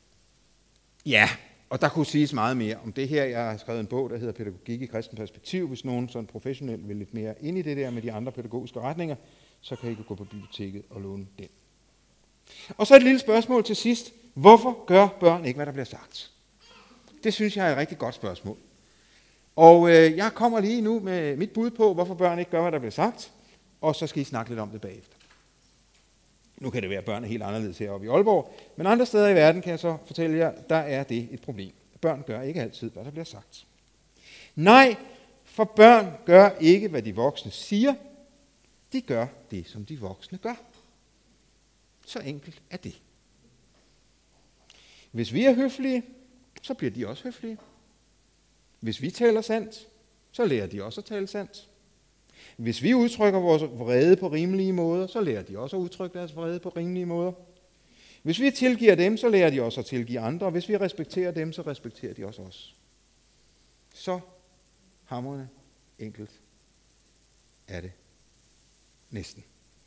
Og der kunne siges meget mere om det her. Jeg har skrevet en bog, der hedder Pædagogik i kristen perspektiv. Hvis nogen sådan professionelt vil lidt mere ind i det der med de andre pædagogiske retninger, så kan I gå på biblioteket og låne den. Og så et lille spørgsmål til sidst. Hvorfor gør børn ikke, hvad der bliver sagt? Det synes jeg er et rigtig godt spørgsmål. Og jeg kommer lige nu med mit bud på, hvorfor børn ikke gør, hvad der bliver sagt. og så skal I snakke lidt om det bagefter. Nu kan det være, at børn er helt anderledes heroppe i Aalborg, men andre steder i verden kan jeg så fortælle jer, der er det et problem. Børn gør ikke altid, hvad der bliver sagt. Nej, for børn gør ikke, hvad de voksne siger. De gør det, som de voksne gør. Så enkelt er det. Hvis vi er høflige, så bliver de også høflige. Hvis vi taler sandt, så lærer de også at tale sandt. Hvis vi udtrykker vores vrede på rimelige måder, så lærer de også at udtrykke deres vrede på rimelige måder. Hvis vi tilgiver dem, så lærer de også at tilgive andre, og hvis vi respekterer dem, så respekterer de også os. Så hamrende enkelt er det næsten.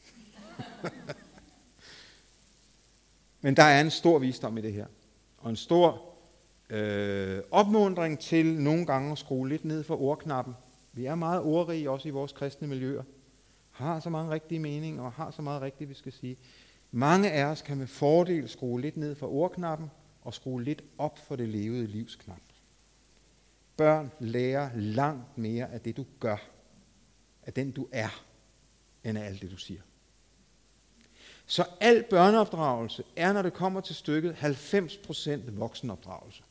Men der er en stor visdom i det her, og en stor opmuntring til nogle gange at skrue lidt ned for ordknappen. Vi er meget ordrige også i vores kristne miljøer, har så mange rigtige meninger og har så meget rigtigt, vi skal sige. Mange af os kan med fordel skrue lidt ned for ordknappen og skrue lidt op for det levede livsknap. Børn lærer langt mere af det, du gør, af den du er, end af alt det, du siger. Så al børneopdragelse er, når det kommer til stykket, 90% voksenopdragelse.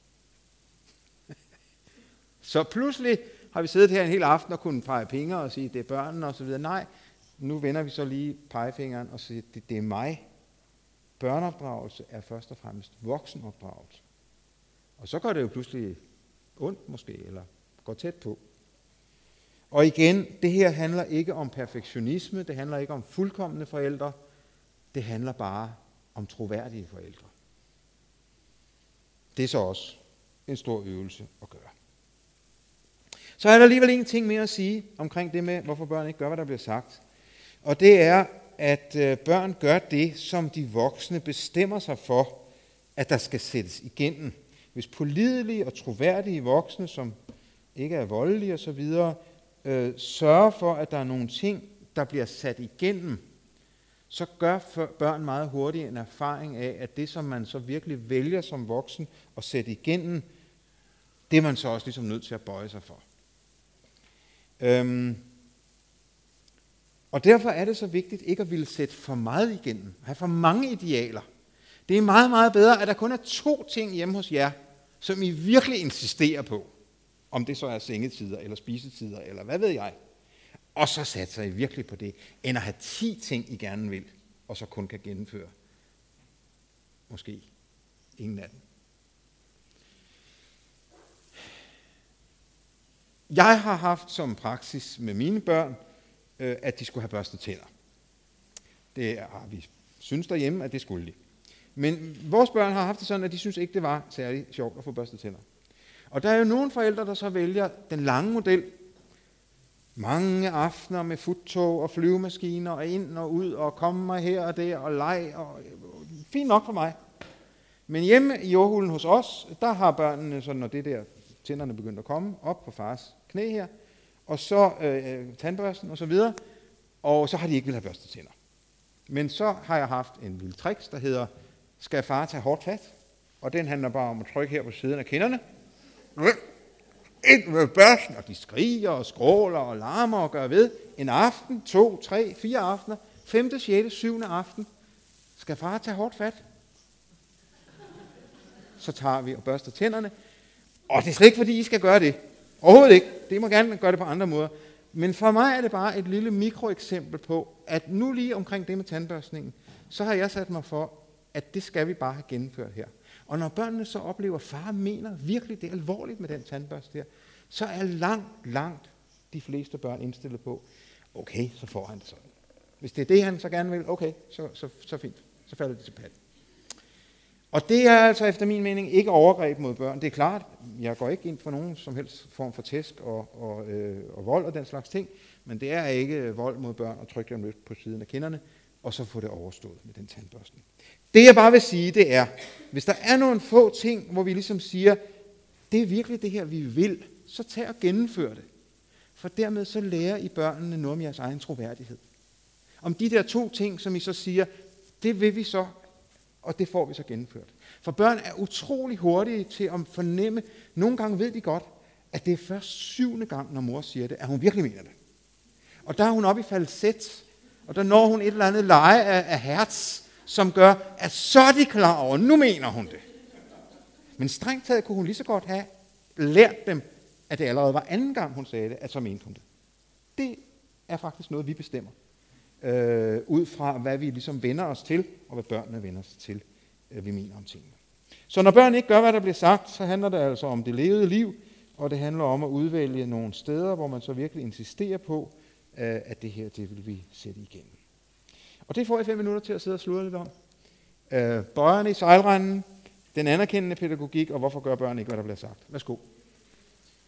Så pludselig har vi siddet her en hel aften og kunnet pege fingre og sige, det er børnene osv. Nej, nu vender vi så lige pegefingeren og siger, det er mig. Børneopdragelse er først og fremmest voksenopdragelse. Og så går det jo pludselig ondt måske, eller går tæt på. Og igen, det her handler ikke om perfektionisme, det handler ikke om fuldkomne forældre, det handler bare om troværdige forældre. Det er så også en stor øvelse at gøre. Så er der alligevel en ting mere at sige omkring det med, hvorfor børn ikke gør, hvad der bliver sagt. Og det er, at børn gør det, som de voksne bestemmer sig for, at der skal sættes igennem. Hvis pålidelige og troværdige voksne, som ikke er voldelige osv., sørger for, at der er nogle ting, der bliver sat igennem, så gør børn meget hurtigt en erfaring af, at det, som man så virkelig vælger som voksen at sætte igennem, det er man så også ligesom nødt til at bøje sig for. Og derfor er det så vigtigt ikke at ville sætte for meget igennem, have for mange idealer. Det er meget, meget bedre, at der kun er 2 ting hjemme hos jer, som I virkelig insisterer på, om det så er sengetider eller spisetider eller hvad ved jeg, og så satser I virkelig på det, end at have 10 ting, I gerne vil, og så kun kan gennemføre. Måske ingen af dem. Jeg har haft som praksis med mine børn, at de skulle have børstet tænder. Det har vi synes derhjemme, at det skulle de. Men vores børn har haft det sådan, at de synes ikke, det var særlig sjovt at få børstet tænder. Og der er jo nogle forældre, der så vælger den lange model. Mange aftener med futtog og flyvemaskiner og ind og ud og komme mig her og der og leg. Og fint nok for mig. Men hjemme i jordhulen hos os, der har børnene, så når det der tænderne begyndte at komme, op på fars knæ her, og så tandbørsten og så videre, og så har de ikke ville have børstet tænder. Men så har jeg haft en lille tricks, der hedder, skal far tage hårdt fat? Og den handler bare om at trykke her på siden af kinderne. Ind med børsten, og de skriger og skråler og larmer og gør ved. En aften, 2, 3, 4 aftener, 5., 6., 7. aften. Skal far tage hårdt fat? Så tager vi og børster tænderne. Og det er slet ikke, fordi I skal gøre det. Overhovedet ikke. Det må gerne gøre det på andre måder. Men for mig er det bare et lille mikroeksempel på, at nu lige omkring det med tandbørstningen, så har jeg sat mig for, at det skal vi bare have gennemført her. Og når børnene så oplever, at far mener virkelig, det er alvorligt med den tandbørste her, så er langt de fleste børn indstillet på, okay, så får han det sådan. Hvis det er det, han så gerne vil, okay, så fint. Så falder det til pat. Og det er altså efter min mening ikke overgreb mod børn. Det er klart, jeg går ikke ind for nogen som helst form for tæsk og vold og den slags ting, men det er ikke vold mod børn at trykke dem lidt på siden af kinderne, og så få det overstået med den tandbørsten. Det jeg bare vil sige, det er, hvis der er nogle få ting, hvor vi ligesom siger, det er virkelig det her, vi vil, så tag og gennemfør det. For dermed så lærer I børnene noget om jeres egen troværdighed. Om de der 2 ting, som I så siger, det vil vi så, og det får vi så gennemført. For børn er utrolig hurtige til at fornemme, nogle gange ved de godt, at det er først 7. gang, når mor siger det, at hun virkelig mener det. Og der er hun oppe i falset, Og der når hun et eller andet leje af hertz, som gør, at så er de klar over, nu mener hun det. Men strengt taget kunne hun lige så godt have lært dem, at det allerede var anden gang, hun sagde det, at så mente hun det. Det er faktisk noget, vi bestemmer. Ud fra, hvad vi ligesom vender os til, og hvad børnene vender sig til, vi mener om tingene. Så når børn ikke gør, hvad der bliver sagt, så handler det altså om det levede liv, og det handler om at udvælge nogle steder, hvor man så virkelig insisterer på, at det her, det vil vi sætte igennem. Og det får jeg 5 minutter til at sidde og sludre lidt om. Bøjerne i sejlrenden, den anerkendende pædagogik, og hvorfor gør børn ikke, hvad der bliver sagt. Værsgo.